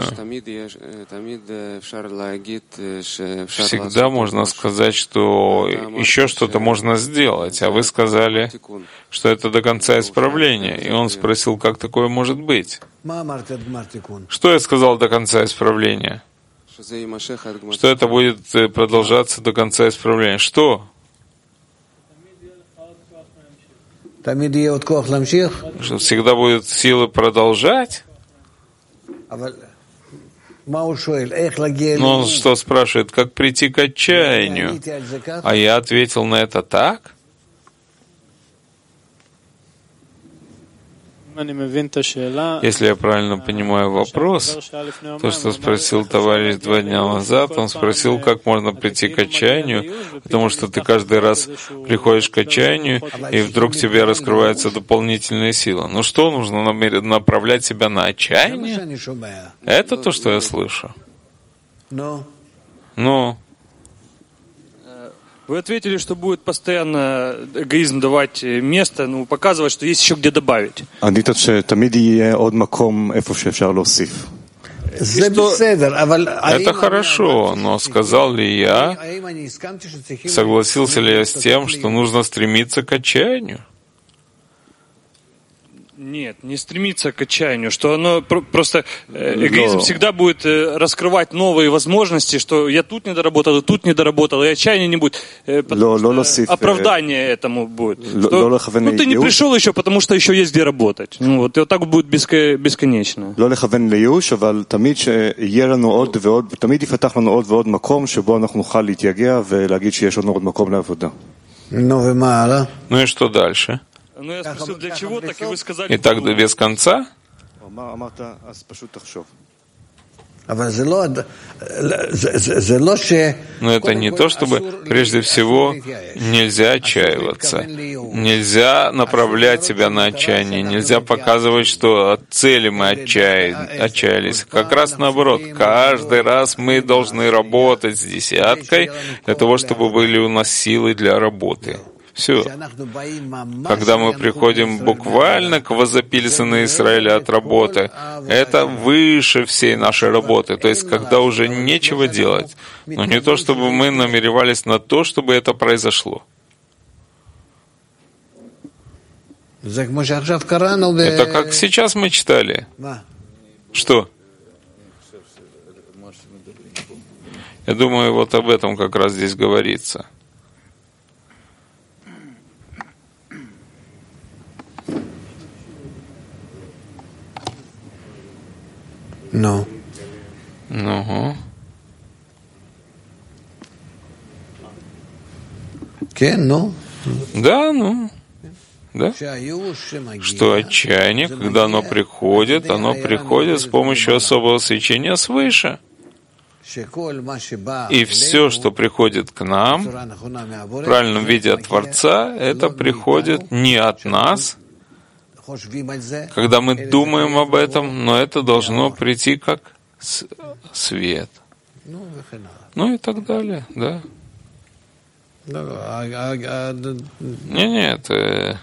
Всегда можно сказать, что еще что-то можно сделать, а вы сказали, что это до конца исправления. И он спросил, как такое может быть. Что я сказал до конца исправления? Что это будет продолжаться до конца исправления? Что? Что всегда будет силы продолжать? Но он что спрашивает, как прийти к отчаянию? А я ответил на это так? Если я правильно понимаю вопрос, то, что спросил товарищ 2 дня назад, он спросил, как можно прийти к отчаянию, потому что ты каждый раз приходишь к отчаянию, и вдруг в тебе раскрываются дополнительные силы. Ну что нужно направлять себя на отчаяние? Это то, что я слышу. Ну? Вы ответили, что будет постоянно эгоизм давать место, показывать, что есть еще где добавить. Это хорошо, но сказал ли я, согласился ли я с тем, что нужно стремиться к отчаянию? Нет, не стремиться к отчаянию, что оно просто эгоизм всегда будет раскрывать новые возможности, что я тут не доработал, и тут не доработал, и отчаяния не будет, оправдание этому будет. Что, ты не пришел еще, потому что еще есть где работать. И вот так будет бесконечно. Ну и что дальше? Ну, я спросил, для чего, так и вы сказали... И так без конца? Но это не то, чтобы, прежде всего, нельзя отчаиваться. Нельзя направлять себя на отчаяние. Нельзя показывать, что от цели мы отчаялись. Как раз наоборот. Каждый раз мы должны работать с десяткой для того, чтобы были у нас силы для работы. Все. Когда мы приходим буквально к возопильзанной Израиля от работы, это выше всей нашей работы. То есть, когда уже нечего делать. Но не то, чтобы мы намеревались на то, чтобы это произошло. Это как сейчас мы читали. Что? Я думаю, вот об этом как раз здесь говорится. No. Ну. Да, ну. Да? Что отчаяние, когда оно приходит с помощью особого свечения свыше. И все, что приходит к нам в правильном виде от Творца, это приходит не от нас, когда мы думаем об этом, но это должно прийти как свет. Ну и так далее, да. Нет.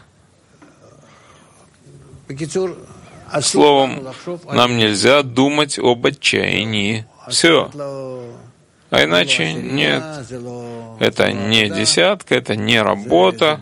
Словом, нам нельзя думать об отчаянии. Все. А иначе нет. Это не десятка, это не работа.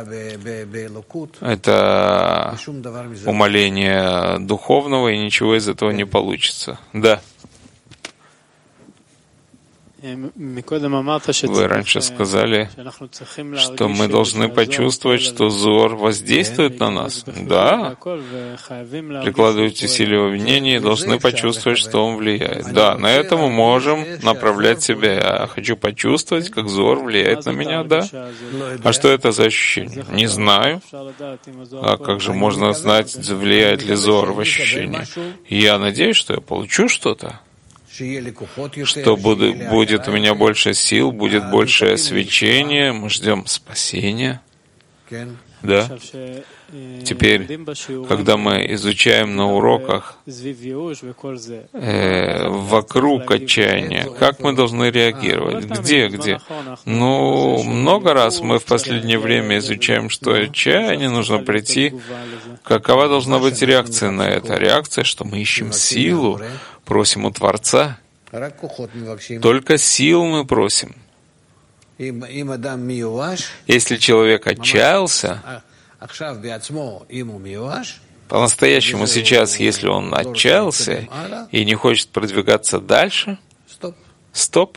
Это умаление духовного, и ничего из этого не получится. Да. Вы раньше сказали, что мы должны почувствовать, что Зор воздействует на нас. Да. Прикладываете усилия в обвинении и должны почувствовать, что он влияет. Да, на это мы можем направлять себя. Я хочу почувствовать, как Зор влияет на меня, да. А что это за ощущение? Не знаю. А как же можно знать, влияет ли Зор в ощущении? Я надеюсь, что я получу что-то. Что будет у меня больше сил, будет больше свечения, мы ждем спасения. Да? Теперь, когда мы изучаем на уроках вокруг отчаяния, как мы должны реагировать? Где? Ну, много раз мы в последнее время изучаем, что отчаяние нужно прийти. Какова должна быть реакция на это? Реакция, что мы ищем силу, просим у Творца. Только сил мы просим. Если человек отчаялся, по-настоящему сейчас, если он отчаялся и не хочет продвигаться дальше, стоп.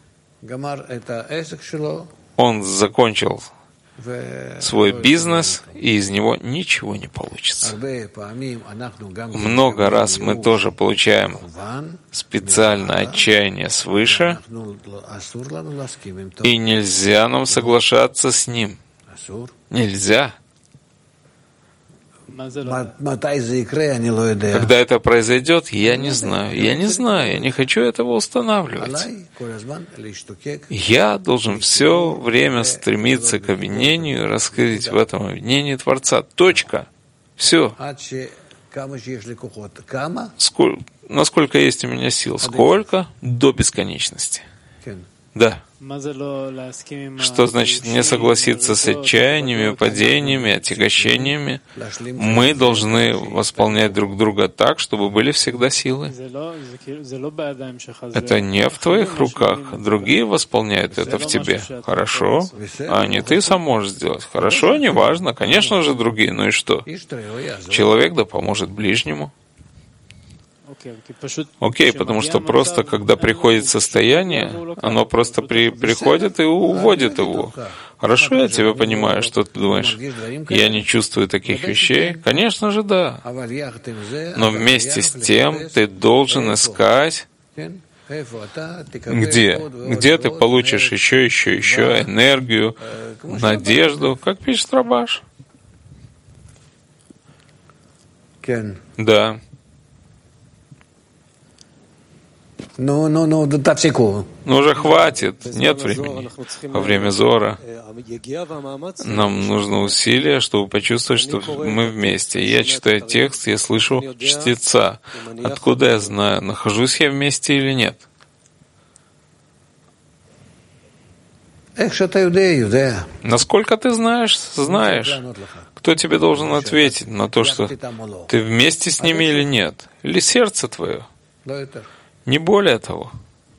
Он закончил свой бизнес, и из него ничего не получится. Много раз мы тоже получаем специально отчаяние свыше, и нельзя нам соглашаться с ним. Нельзя. Когда это произойдет, я не знаю. Я не хочу этого устанавливать. Я должен все время стремиться к обвинению и раскрыть в этом обвинении Творца. Точка. Все. Насколько есть у меня сил? Сколько? До бесконечности. Да. Что значит не согласиться с отчаяниями, падениями, отягощениями? Мы должны восполнять друг друга так, чтобы были всегда силы. Это не в твоих руках. Другие восполняют это в тебе. Хорошо. А не ты сам можешь сделать. Хорошо, неважно. Конечно же, другие. Ну и что? Человек да поможет ближнему. Окей, потому что просто, когда приходит состояние, оно просто приходит и уводит его. Хорошо, я тебя понимаю, что ты думаешь. Я не чувствую таких вещей. Конечно же, да. Но вместе с тем ты должен искать, где ты получишь еще энергию, надежду, как пишет Рабаш. Да. Ну уже хватит, нет времени. Во время Зора нам нужно усилие, чтобы почувствовать, что мы вместе. Я читаю текст, я слышу чтеца. Откуда я знаю, нахожусь я вместе или нет? Насколько ты знаешь? Кто тебе должен ответить на то, что ты вместе с ними или нет? Или сердце твое? Не более того.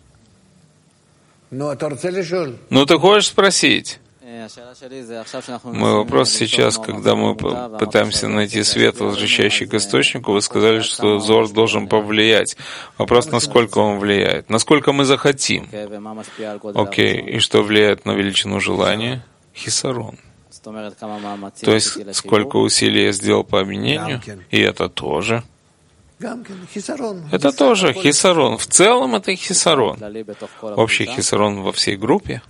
Ну, ты хочешь спросить? Мой вопрос сейчас, когда мы пытаемся найти свет, возвращающий к источнику, вы сказали, что Зор должен повлиять. Вопрос, насколько он влияет? Насколько мы захотим? Окей, и что влияет на величину желания? Хисарон. То есть, сколько усилий я сделал по обвинению, и это тоже. Это тоже хисарон. В целом это хисарон. Общий хисарон во всей группе.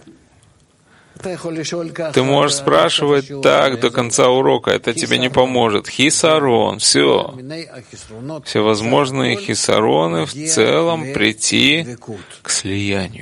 Ты можешь спрашивать так до конца урока, это тебе не поможет. Хисарон, все. Всевозможные хисароны в целом прийти к слиянию.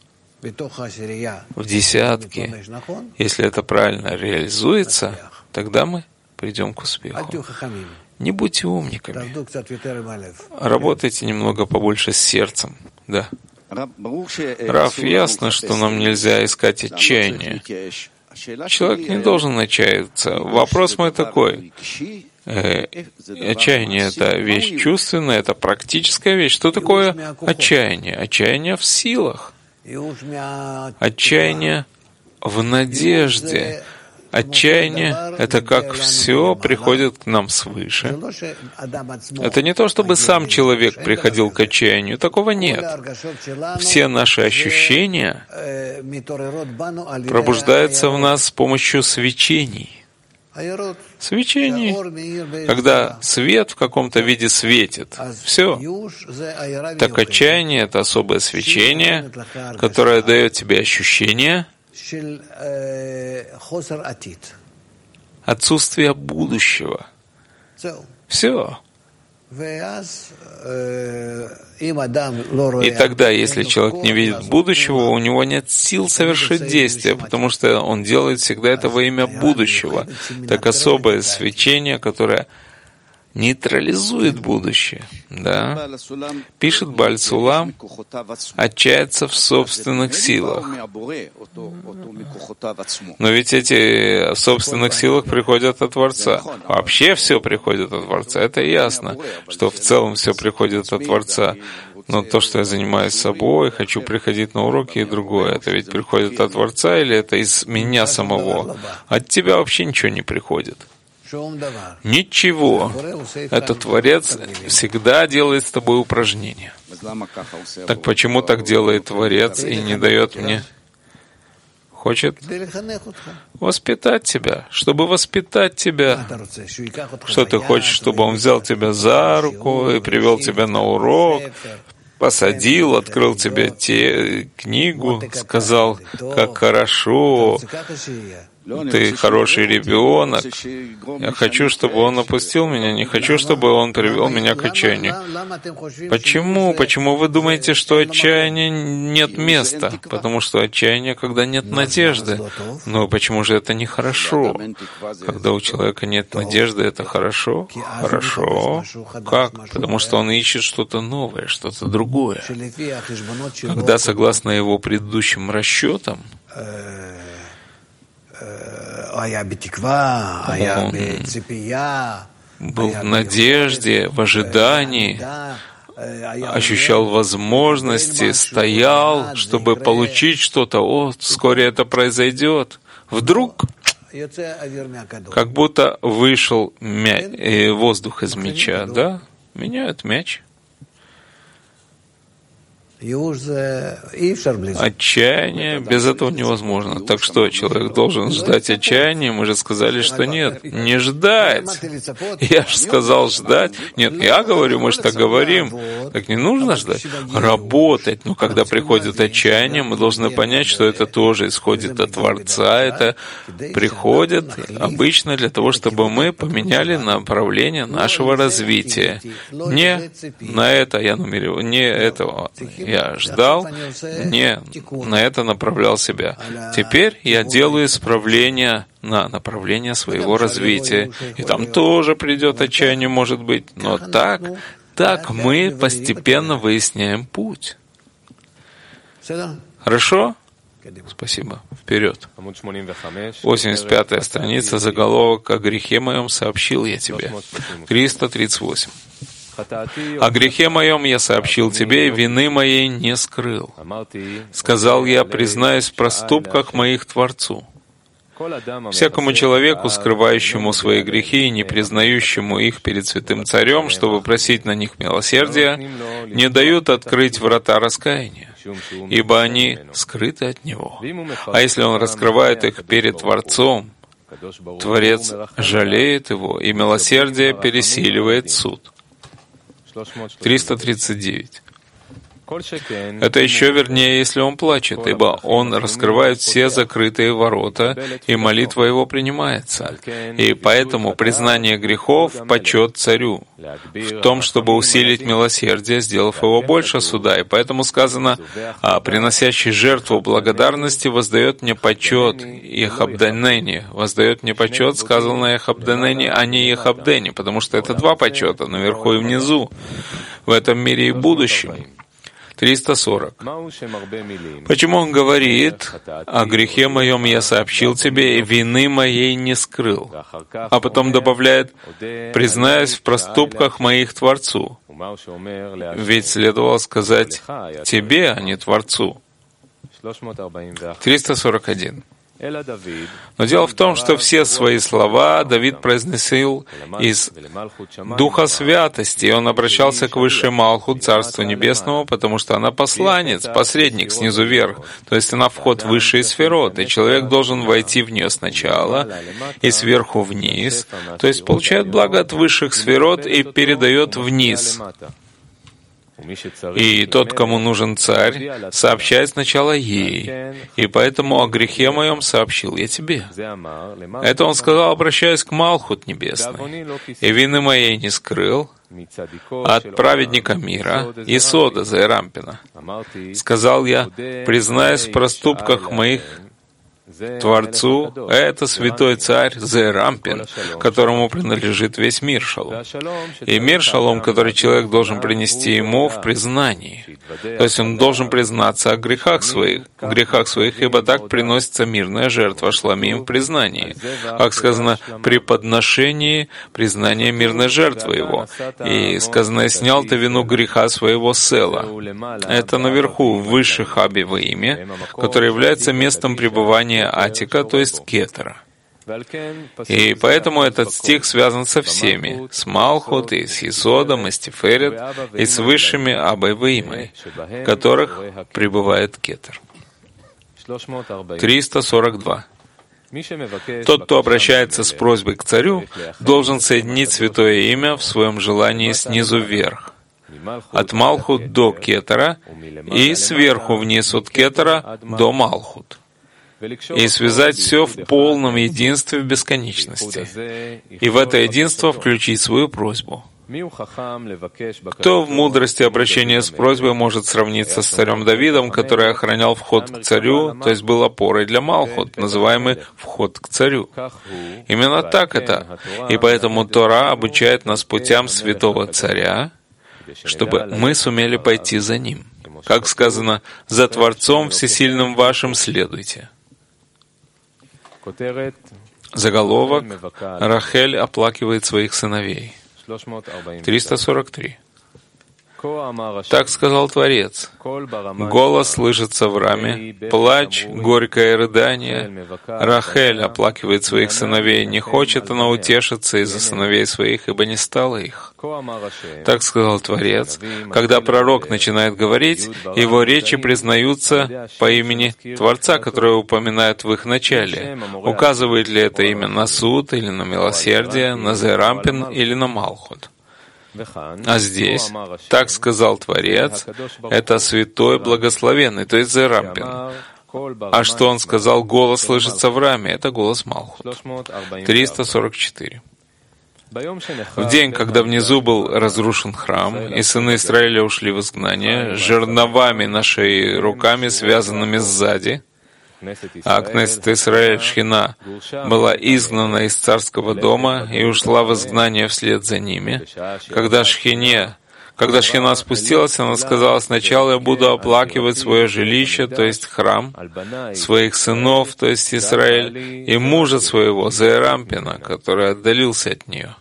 В десятке, если это правильно реализуется, тогда мы придем к успеху. Не будьте умниками. Работайте немного побольше с сердцем. Да. Рав, ясно, что нам нельзя искать отчаяние. Человек не должен отчаяться. Вопрос мой такой. Отчаяние — это вещь чувственная, это практическая вещь. Что такое отчаяние? Отчаяние в силах. Отчаяние в надежде. Отчаяние — это как все приходит к нам свыше. Это не то, чтобы сам человек приходил к отчаянию. Такого нет. Все наши ощущения пробуждаются в нас с помощью свечений. Свечений, когда свет в каком-то виде светит. Все. Так отчаяние — это особое свечение, которое дает тебе ощущение отсутствия будущего. Все. И тогда, если человек не видит будущего, у него нет сил совершить действия, потому что он делает всегда это во имя будущего. Так особое свечение, которое нейтрализует будущее. Да? Пишет Бааль Сулам, отчаяться в собственных силах. Но ведь эти в собственных силах приходят от Творца. Вообще все приходит от Творца. Это ясно, что в целом все приходит от Творца. Но то, что я занимаюсь собой, хочу приходить на уроки и другое, это ведь приходит от Творца или это из меня самого? От тебя вообще ничего не приходит. Ничего. Этот Творец всегда делает с тобой упражнения. Так почему так делает Творец и не дает мне? Хочет воспитать тебя, чтобы воспитать тебя. Что ты хочешь, чтобы он взял тебя за руку и привел тебя на урок, посадил, открыл тебе книгу, сказал, как хорошо, ты хороший ребенок. Я хочу, чтобы он опустил меня, не хочу, чтобы он привел меня к отчаянию. Почему? Почему вы думаете, что отчаяние нет места? Потому что отчаяние, когда нет надежды. Но почему же это не хорошо? Когда у человека нет надежды, это хорошо? Хорошо. Как? Потому что он ищет что-то новое, что-то другое. Когда, согласно его предыдущим расчетам, он был в надежде, в ожидании, ощущал возможности, стоял, чтобы получить что-то. О, вскоре это произойдет. Вдруг, как будто вышел воздух из мяча, да? Меняют мяч. Отчаяние, без этого невозможно. Так что, человек должен ждать отчаяния? Мы же сказали, что нет, не ждать. Я же сказал ждать. Нет, я говорю, мы же так говорим. Так не нужно ждать. Работать. Но когда приходит отчаяние, мы должны понять, что это тоже исходит от Творца. Это приходит обычно для того, чтобы мы поменяли направление нашего развития. Не на это я намеревал, не этого я ждал, не на это направлял себя. Теперь я делаю исправление на направление своего развития. И там тоже придет отчаяние, может быть. Но так мы постепенно выясняем путь. Хорошо? Спасибо. Вперед. 85-я страница, заголовок «О грехе моем сообщил я тебе». 338. «О грехе моем я сообщил тебе, вины моей не скрыл. Сказал я, признаюсь в проступках моих Творцу. Всякому человеку, скрывающему свои грехи и не признающему их перед святым царем, чтобы просить на них милосердия, не дают открыть врата раскаяния, ибо они скрыты от него. А если он раскрывает их перед Творцом, Творец жалеет его, и милосердие пересиливает суд». 339. Это еще вернее, если он плачет, ибо он раскрывает все закрытые ворота, и молитва его принимается. И поэтому признание грехов — почет царю, в том, чтобы усилить милосердие, сделав его больше суда. И поэтому сказано, приносящий жертву благодарности воздает мне почет, Ехабденени. Воздает мне почет, сказано Ехабденени, а не Ехабдени, потому что это два почета, наверху и внизу, в этом мире и будущем. 340. Почему он говорит, «О грехе моем я сообщил тебе, и вины моей не скрыл», а потом добавляет, «признаюсь в проступках моих Творцу». Ведь следовало сказать «тебе», а не Творцу. 341. Но дело в том, что все свои слова Давид произносил из Духа Святости, и он обращался к высшей Малхут, Царству Небесному, потому что она посланец, посредник снизу вверх, то есть она вход в высшие сферот, и человек должен войти в нее сначала и сверху вниз, то есть получает благо от высших сферот и передает вниз. И тот, кому нужен царь, сообщает сначала ей, и поэтому о грехе моем сообщил я тебе. Это он сказал, обращаясь к Малхут Небесной. И вины моей не скрыл от праведника мира, Исода Зерампина. Сказал я, признаюсь в проступках моих Творцу, это святой царь Зерампин, которому принадлежит весь мир Шалом. И мир Шалом, который человек должен принести ему в признании. То есть он должен признаться о грехах своих, ибо так приносится мирная жертва шламим в признании. Как сказано, при подношении признания мирной жертвы его. И сказано, снял ты вину греха своего села. Это наверху, в высших Аби во имя, которое является местом пребывания Атика, то есть Кетера. И поэтому этот стих связан со всеми, с Малхут, и с Исодом, и с Тиферет, и с высшими Абой Ваимой, в которых пребывает Кетер. 342. Тот, кто обращается с просьбой к царю, должен соединить святое имя в своем желании снизу вверх, от Малхут до Кетера, и сверху вниз от Кетера до Малхут, и связать все в полном единстве в бесконечности, и в это единство включить свою просьбу. Кто в мудрости обращения с просьбой может сравниться с царем Давидом, который охранял вход к царю, то есть был опорой для Малхут, называемый вход к царю? Именно так это. И поэтому Тора обучает нас путям святого царя, чтобы мы сумели пойти за ним. Как сказано, «За Творцом Всесильным вашим следуйте». Заголовок «Рахель оплакивает своих сыновей». 343. Так сказал Творец. Голос слышится в раме, плач, горькое рыдание. Рахель оплакивает своих сыновей, не хочет она утешиться из-за сыновей своих, ибо не стало их. Так сказал Творец. Когда пророк начинает говорить, его речи признаются по имени Творца, которое упоминают в их начале. Указывает ли это имя на суд или на милосердие, на Зерампин или на Малхут? А здесь, так сказал Творец, это святой благословенный, то есть Зерампин. А что он сказал, голос слышится в раме, это голос Малхут. 344. В день, когда внизу был разрушен храм, и сыны Израиля ушли в изгнание, жерновами на шее, руками, связанными сзади, а Кнессет Исраэль Шхина была изгнана из царского дома и ушла в изгнание вслед за ними. Когда Шхина спустилась, она сказала, сначала я буду оплакивать свое жилище, то есть храм, своих сынов, то есть Израиль, и мужа своего, Зерампина, который отдалился от нее.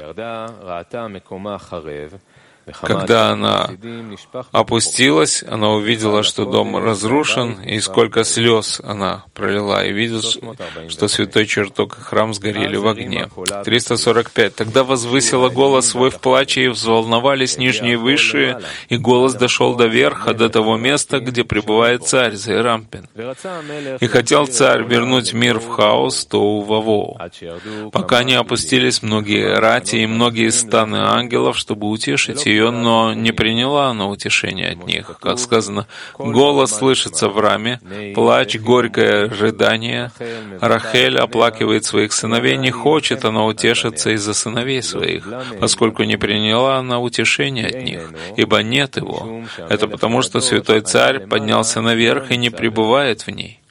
Когда она опустилась, она увидела, что дом разрушен, и сколько слез она пролила, и видит, что святой чертог и храм сгорели в огне. 345. Тогда возвысила голос свой в плаче, и взволновались нижние и высшие, и голос дошел до верха, до того места, где пребывает царь Зерампин. И хотел царь вернуть мир в хаос, Тоу-Вавоу, пока не опустились многие рати и многие станы ангелов, чтобы утешить ее, но не приняла она утешения от них. Как сказано, голос слышится в раме, плач, горькое рыдание. Рахель оплакивает своих сыновей, не хочет она утешиться из-за сыновей своих, поскольку не приняла она утешения от них, ибо нет его. Это потому, что святой царь поднялся наверх и не пребывает в ней.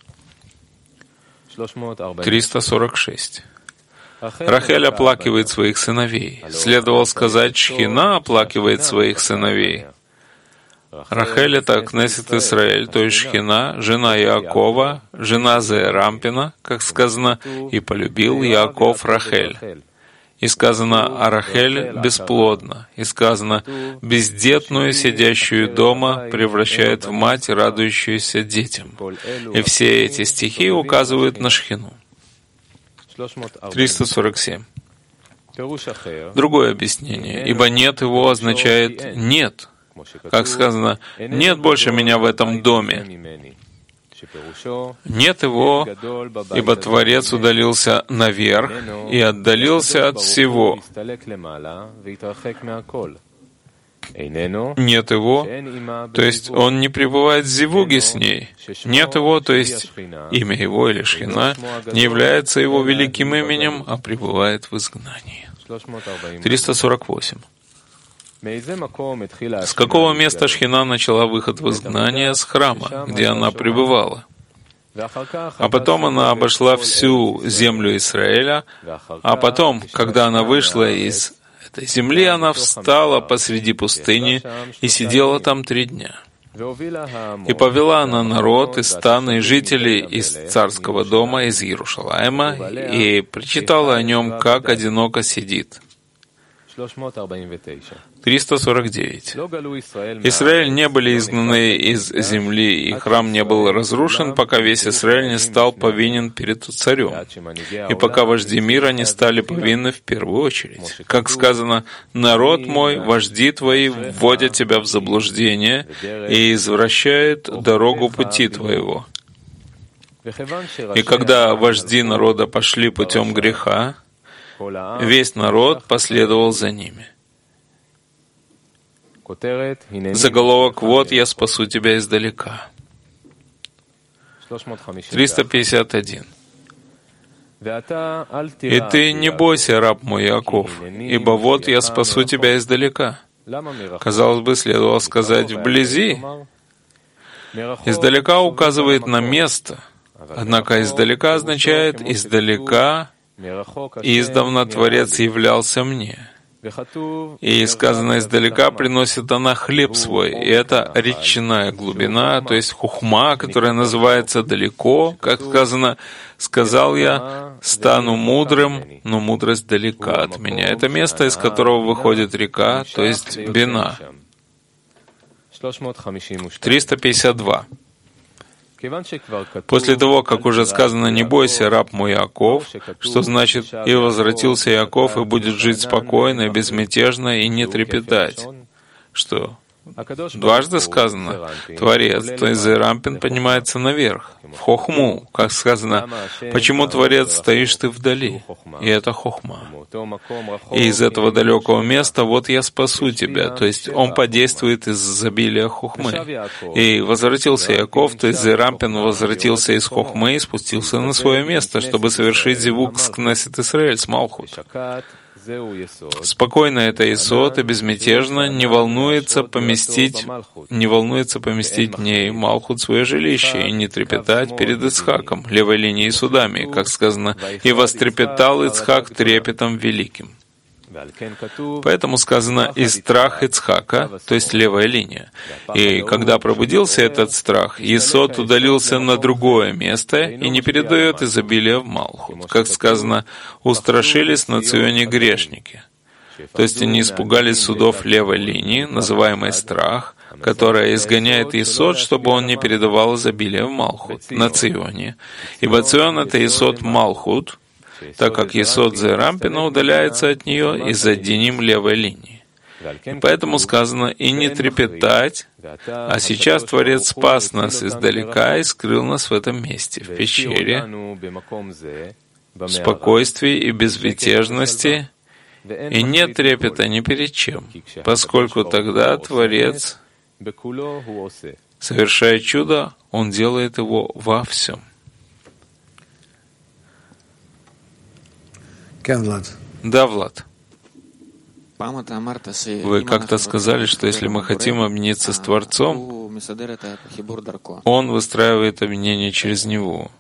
346. Рахель оплакивает своих сыновей. Следовало сказать, Шхина оплакивает своих сыновей. Рахель — это Кнессет Исраэль, то есть Шхина, жена Яакова, жена Зерампина, как сказано, и полюбил Яаков Рахель. И сказано о Рахель бесплодна. И сказано, бездетную, сидящую дома, превращает в мать, радующуюся детям. И все эти стихи указывают на Шхину. 347. Другое объяснение. Ибо «нет его» означает «нет». Как сказано, «нет больше меня в этом доме». Нет его, ибо Творец удалился наверх и отдалился от всего. Нет его, то есть он не пребывает в зивуге с ней. Нет его, то есть имя его или Шхина не является его великим именем, а пребывает в изгнании. 348. С какого места Шхина начала выход в изгнание? С храма, где она пребывала. А потом она обошла всю землю Израиля, а потом, когда она вышла из этой земли, она встала посреди пустыни и сидела там 3 дня. И повела она народ из стана и жителей из царского дома, из Иерушалаима, и причитала о нем, как одиноко сидит. 349. Израиль не были изгнаны из земли, и храм не был разрушен, пока весь Израиль не стал повинен перед царем, и пока вожди мира не стали повинны в первую очередь. Как сказано, «Народ мой, вожди твои вводят тебя в заблуждение и извращают дорогу пути твоего». И когда вожди народа пошли путем греха, весь народ последовал за ними. Заголовок «Вот я спасу тебя издалека». 351. «И ты не бойся, раб мой Иаков, ибо вот я спасу тебя издалека». Казалось бы, следовало сказать «вблизи». «Издалека» указывает на место, однако «издалека» означает «издалека», «издавна Творец являлся мне». И сказано, издалека приносит она хлеб свой. И это речная глубина, то есть хухма, которая называется далеко. Как сказано, сказал я, стану мудрым, но мудрость далека от меня. Это место, из которого выходит река, то есть бина. 352. После того, как уже сказано «Не бойся, раб мой Иаков», что значит «И возвратился Иаков, и будет жить спокойно, безмятежно, и не трепетать». Что? Дважды сказано «Творец», то есть Зерампин поднимается наверх, в хохму, как сказано «Почему, Творец, стоишь ты вдали?» И это хохма. И из этого далекого места вот я спасу тебя, то есть он подействует из изобилия хохмы. И возвратился Иаков, то есть Зерампин возвратился из хохмы и спустился на свое место, чтобы совершить зивук с Кнесет Исраэль, с Малхут. Спокойно это Исот и безмятежно не волнуется поместить в ней Малхут свое жилище и не трепетать перед Ицхаком, левой линией судами, как сказано, «И вострепетал Ицхак трепетом великим». Поэтому сказано «и страх Ицхака», то есть левая линия. И когда пробудился этот страх, Исот удалился на другое место и не передает изобилие в Малхут. Как сказано, устрашились на Ционе грешники. То есть они испугались судов левой линии, называемой страх, которая изгоняет Исот, чтобы он не передавал изобилие в Малхут, на Ционе. Ибо Цион — это Исот Малхут, так как Исот Зерампина удаляется от нее из-за диним левой линии. И поэтому сказано «и не трепетать», а сейчас Творец спас нас издалека и скрыл нас в этом месте, в пещере, в спокойствии и безмятежности, и нет трепета ни перед чем, поскольку тогда Творец совершает чудо, Он делает его во всем. Да, Влад. Вы как-то сказали, что если мы хотим объединиться с Творцом, Он выстраивает объединение через Него.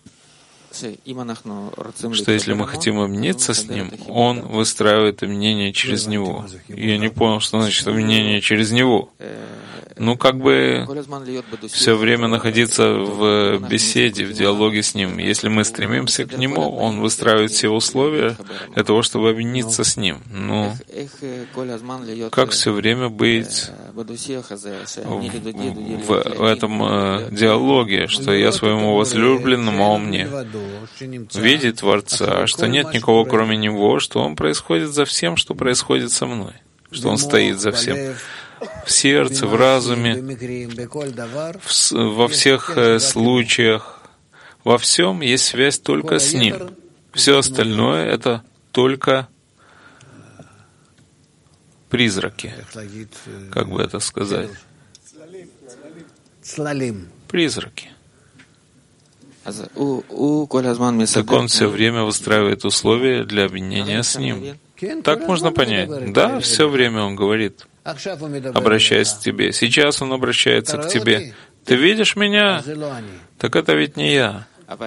Что если мы хотим объединиться с Ним, Он выстраивает объединение через Него. Я не понял, что значит объединение через Него. как бы все время находиться в беседе, в диалоге с Ним. Если мы стремимся к Нему, Он выстраивает все условия для того, чтобы объединиться с Ним. Как все время быть в этом диалоге, что я своему возлюбленному, он мне видит Творца, что нет никого кроме Него, что Он происходит за всем, что происходит со мной, что Он стоит за всем. В сердце, в разуме, во всех случаях, во всем есть связь только с Ним. Все остальное — это только призраки. Как бы это сказать? Призраки. Так он все время выстраивает условия для объединения с Ним. Так можно понять. Да, все время он говорит, обращаясь к тебе. Сейчас он обращается к тебе. Ты видишь меня? Так это ведь не я.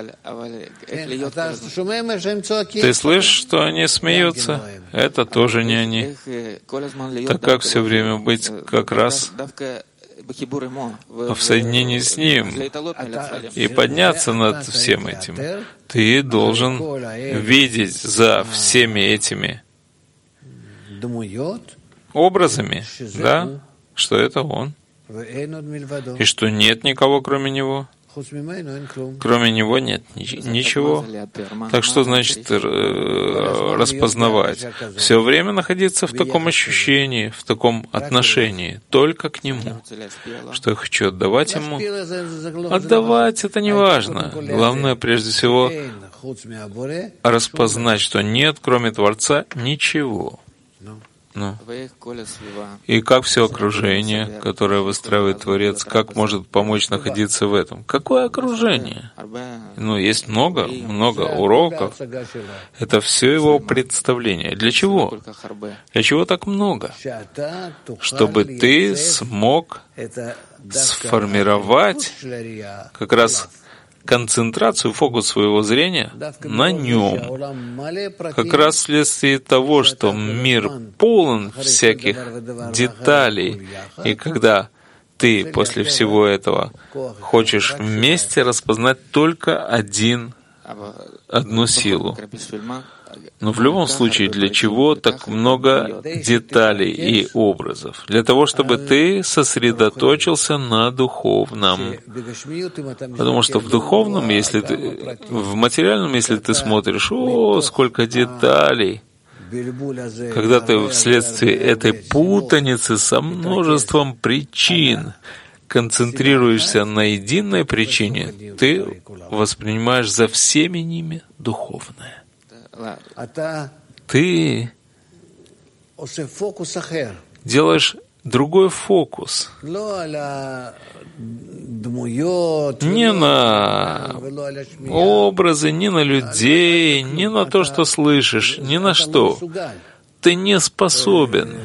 Ты слышишь, что они смеются? Это тоже не они. Так как все время быть как раз в соединении с Ним и подняться над всем этим? Ты должен видеть за всеми этими образами, да, что это Он, и что нет никого кроме Него. Кроме Него нет ничего. Так что значит распознавать? Все время находиться в таком ощущении, в таком отношении, только к Нему. Что я хочу отдавать Ему? Отдавать — это не важно. Главное, прежде всего, распознать, что нет, кроме Творца, ничего. И как все окружение, которое выстраивает Творец, как может помочь находиться в этом? Какое окружение? Есть много уроков. Это все его представление. Для чего? Для чего так много? Чтобы ты смог сформировать как раз концентрацию, фокус своего зрения на Нем. Как раз вследствие того, что мир полон всяких деталей, и когда ты после всего этого хочешь вместе распознать только одну силу. Но в любом случае, для чего так много деталей и образов? Для того, чтобы ты сосредоточился на духовном. Потому что в духовном, в материальном, если ты смотришь, сколько деталей, когда ты вследствие этой путаницы со множеством причин концентрируешься на единой причине, ты воспринимаешь за всеми ними духовное. Ты делаешь другой фокус. Не на образы, не на людей, не на то, что слышишь, ни на что. Ты не способен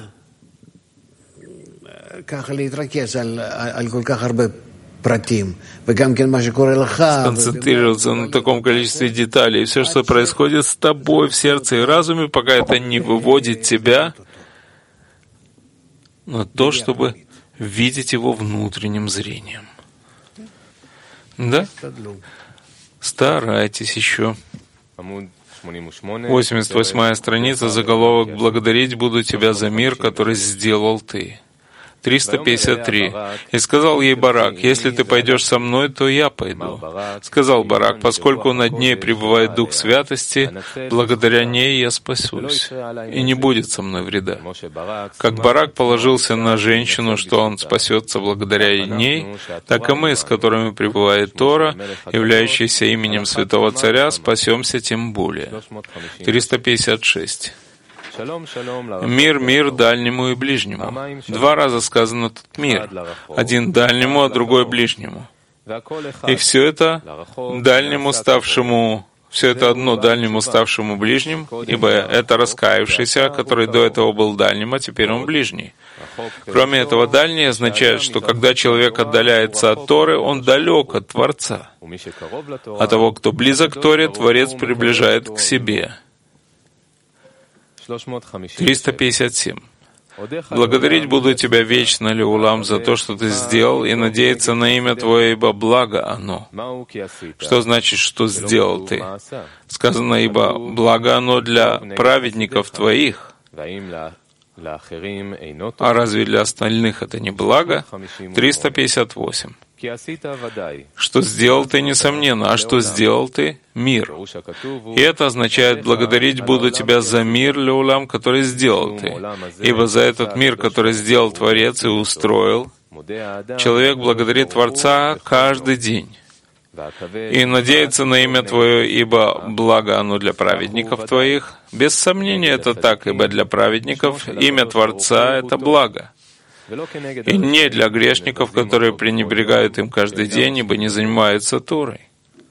сконцентрироваться на таком количестве деталей. И все, что происходит с тобой в сердце и разуме, пока это не выводит тебя на то, чтобы видеть его внутренним зрением. Да? Старайтесь еще. 88-я страница, заголовок «Благодарить буду тебя за мир, который сделал ты». 353. «И сказал ей Барак, если ты пойдешь со мной, то я пойду. Сказал Барак, поскольку над ней пребывает Дух Святости, благодаря ней я спасусь, и не будет со мной вреда. Как Барак положился на женщину, что он спасется благодаря ней, так и мы, с которыми пребывает Тора, являющийся именем Святого Царя, спасемся тем более». 356. «Мир, мир дальнему и ближнему». 2 раза сказано тут «мир». Один дальнему, а другой ближнему. И все это одно дальнему ставшему ближним, ибо это раскаявшийся, который до этого был дальним, а теперь он ближний. Кроме этого, дальний означает, что когда человек отдаляется от Торы, он далек от Творца. А того, кто близок к Торе, Творец приближает к себе. 357. Благодарить буду тебя вечно, Леулам, за то, что ты сделал, и надеяться на имя твое, ибо благо оно. Что значит, что сделал ты? Сказано, ибо благо оно для праведников твоих. А разве для остальных это не благо? 358. Что сделал ты, несомненно, а что сделал ты? Мир. И это означает, благодарить буду тебя за мир, Леулам, который сделал ты. Ибо за этот мир, который сделал Творец и устроил, человек благодарит Творца каждый день. И надеется на имя Твое, ибо благо оно для праведников Твоих. Без сомнения это так, ибо для праведников имя Творца — это благо. И не для грешников, которые пренебрегают им каждый день, ибо не занимаются Торой.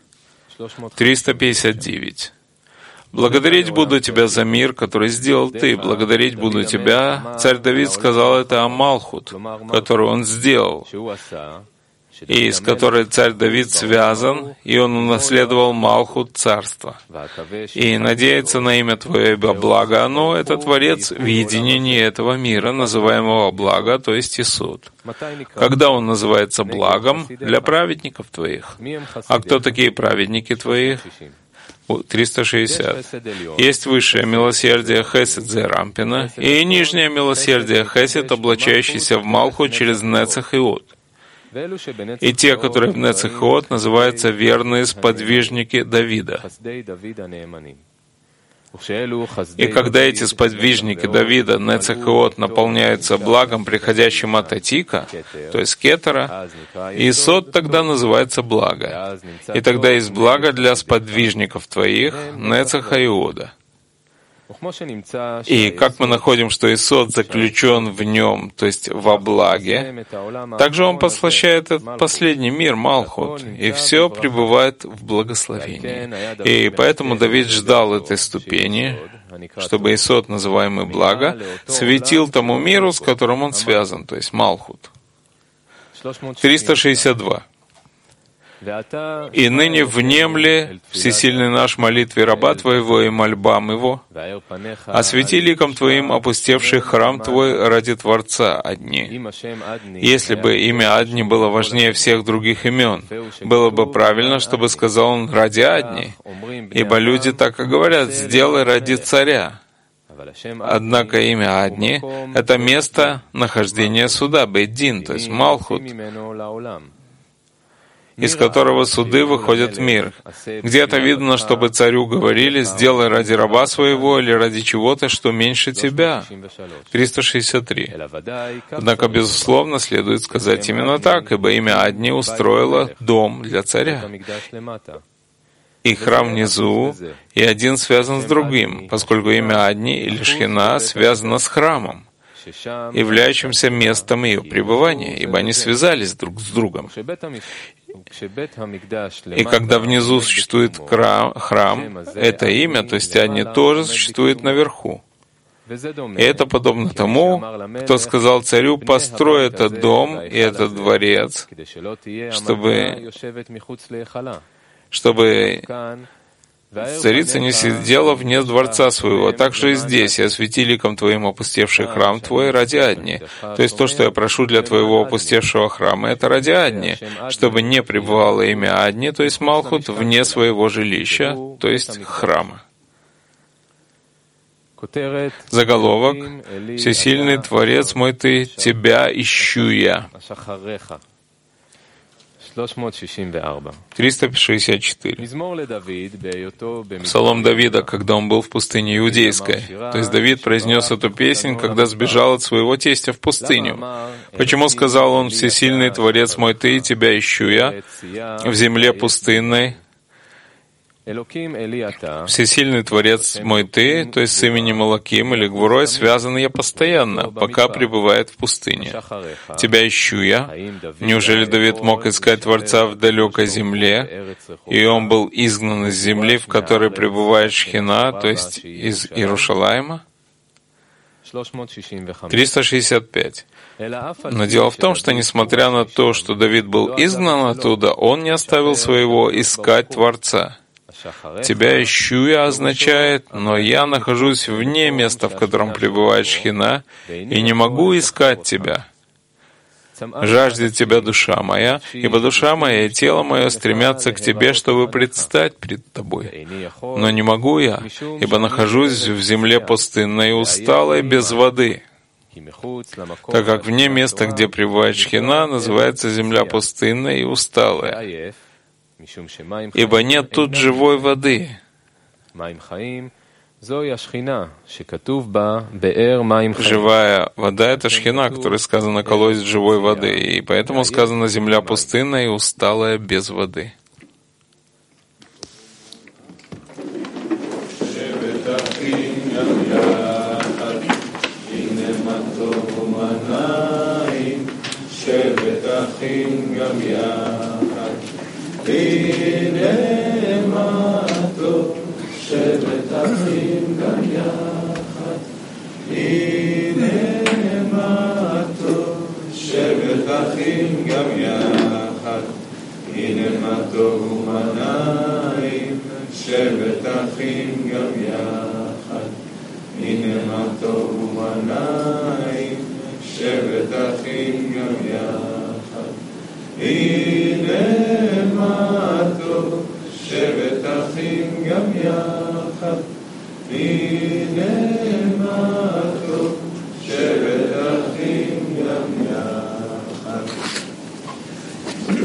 359. Благодарить буду тебя за мир, который сделал ты. Благодарить буду тебя. Царь Давид сказал это о Малхут, который он сделал, и с которой царь Давид связан, и он унаследовал Малхут царства. И надеяться на имя Твое, ибо благо оно — это Творец в единении этого мира, называемого благо, то есть Исуд. Когда он называется благом? Для праведников Твоих. А кто такие праведники Твоих? 360. Есть высшее милосердие Хесед Зерампина и нижнее милосердие Хесед, облачающийся в Малхут через Нецах и Од. И те, которые в Нецах и Од, называются верные сподвижники Давида. И когда эти сподвижники Давида, Нецах и Од, наполняются благом, приходящим от Атика, то есть Кетера, Исод тогда называется благо. И тогда есть благо для сподвижников твоих, Нецаха и Ода. И как мы находим, что Исод заключен в нем, то есть во благе, также он послащает этот последний мир, Малхут, и все пребывает в благословении. И поэтому Давид ждал этой ступени, чтобы Исод, называемый благо, светил тому миру, с которым он связан, то есть Малхут. 362. «И ныне внемли всесильный наш молитве раба Твоего и мольбам Его, освети ликом Твоим опустевший храм Твой ради Творца одни. Если бы имя Адни было важнее всех других имен, было бы правильно, чтобы сказал он ради Адни, ибо люди так и говорят, сделай ради царя. Однако имя Адни — это место нахождения суда, Бейт-Дин, то есть Малхут, из которого суды выходят в мир. Где-то видно, чтобы царю говорили, сделай ради раба своего или ради чего-то, что меньше тебя. 363. Однако, безусловно, следует сказать именно так, ибо имя Адни устроило дом для царя. И храм внизу, и один связан с другим, поскольку имя Адни или Шхина связано с храмом, являющимся местом ее пребывания, ибо они связались друг с другом. И когда внизу существует храм, это имя, то есть Адни, тоже существует наверху. И это подобно тому, кто сказал царю, построй этот дом и этот дворец, чтобы царица не сидела вне дворца своего, так же и здесь, и освети ликом Твоим опустевший храм Твой ради Адни. То есть то, что я прошу для Твоего опустевшего храма, это ради Адни, чтобы не пребывало имя Адни, то есть Малхут, вне своего жилища, то есть храма. Заголовок: «Всесильный Творец мой Ты, Тебя ищу я». 364. Псалом Давида, когда он был в пустыне Иудейской. То есть Давид произнес эту песнь, когда сбежал от своего тестя в пустыню. Почему сказал он: «Всесильный Творец мой Ты, Тебя ищу я» в земле пустынной? Всесильный Творец мой Ты, то есть с именем Элоким или Гвурой, связан я постоянно, пока пребывает в пустыне. Тебя ищу я. Неужели Давид мог искать Творца в далекой земле, и он был изгнан из земли, в которой пребывает Шхина, то есть из Иерушалайма? 365. Но дело в том, что несмотря на то, что Давид был изгнан оттуда, он не оставил своего искать Творца. Тебя ищу я означает, но я нахожусь вне места, в котором пребывает Шхина, и не могу искать тебя. Жаждет тебя душа моя, ибо душа моя и тело мое стремятся к тебе, чтобы предстать пред тобой. Но не могу я, ибо нахожусь в земле пустынной и усталой без воды. Так как вне места, где пребывает Шхина, называется земля пустынная и усталая, ибо нет тут живой воды. Живая вода — это Шхина, о которой сказано «колодец живой воды», и поэтому сказано «земля пустынная и усталая без воды». שבת אחים גם יחד, הנה מה טוב, שבת אחים גם יחד, הנה מה טוב ומנעים, שבת אחים גם יחד, הנה מה טוב ומנעים, שבת אחים גם יחד, הנה מה טוב, שבת אחים גם יחד, הנה מה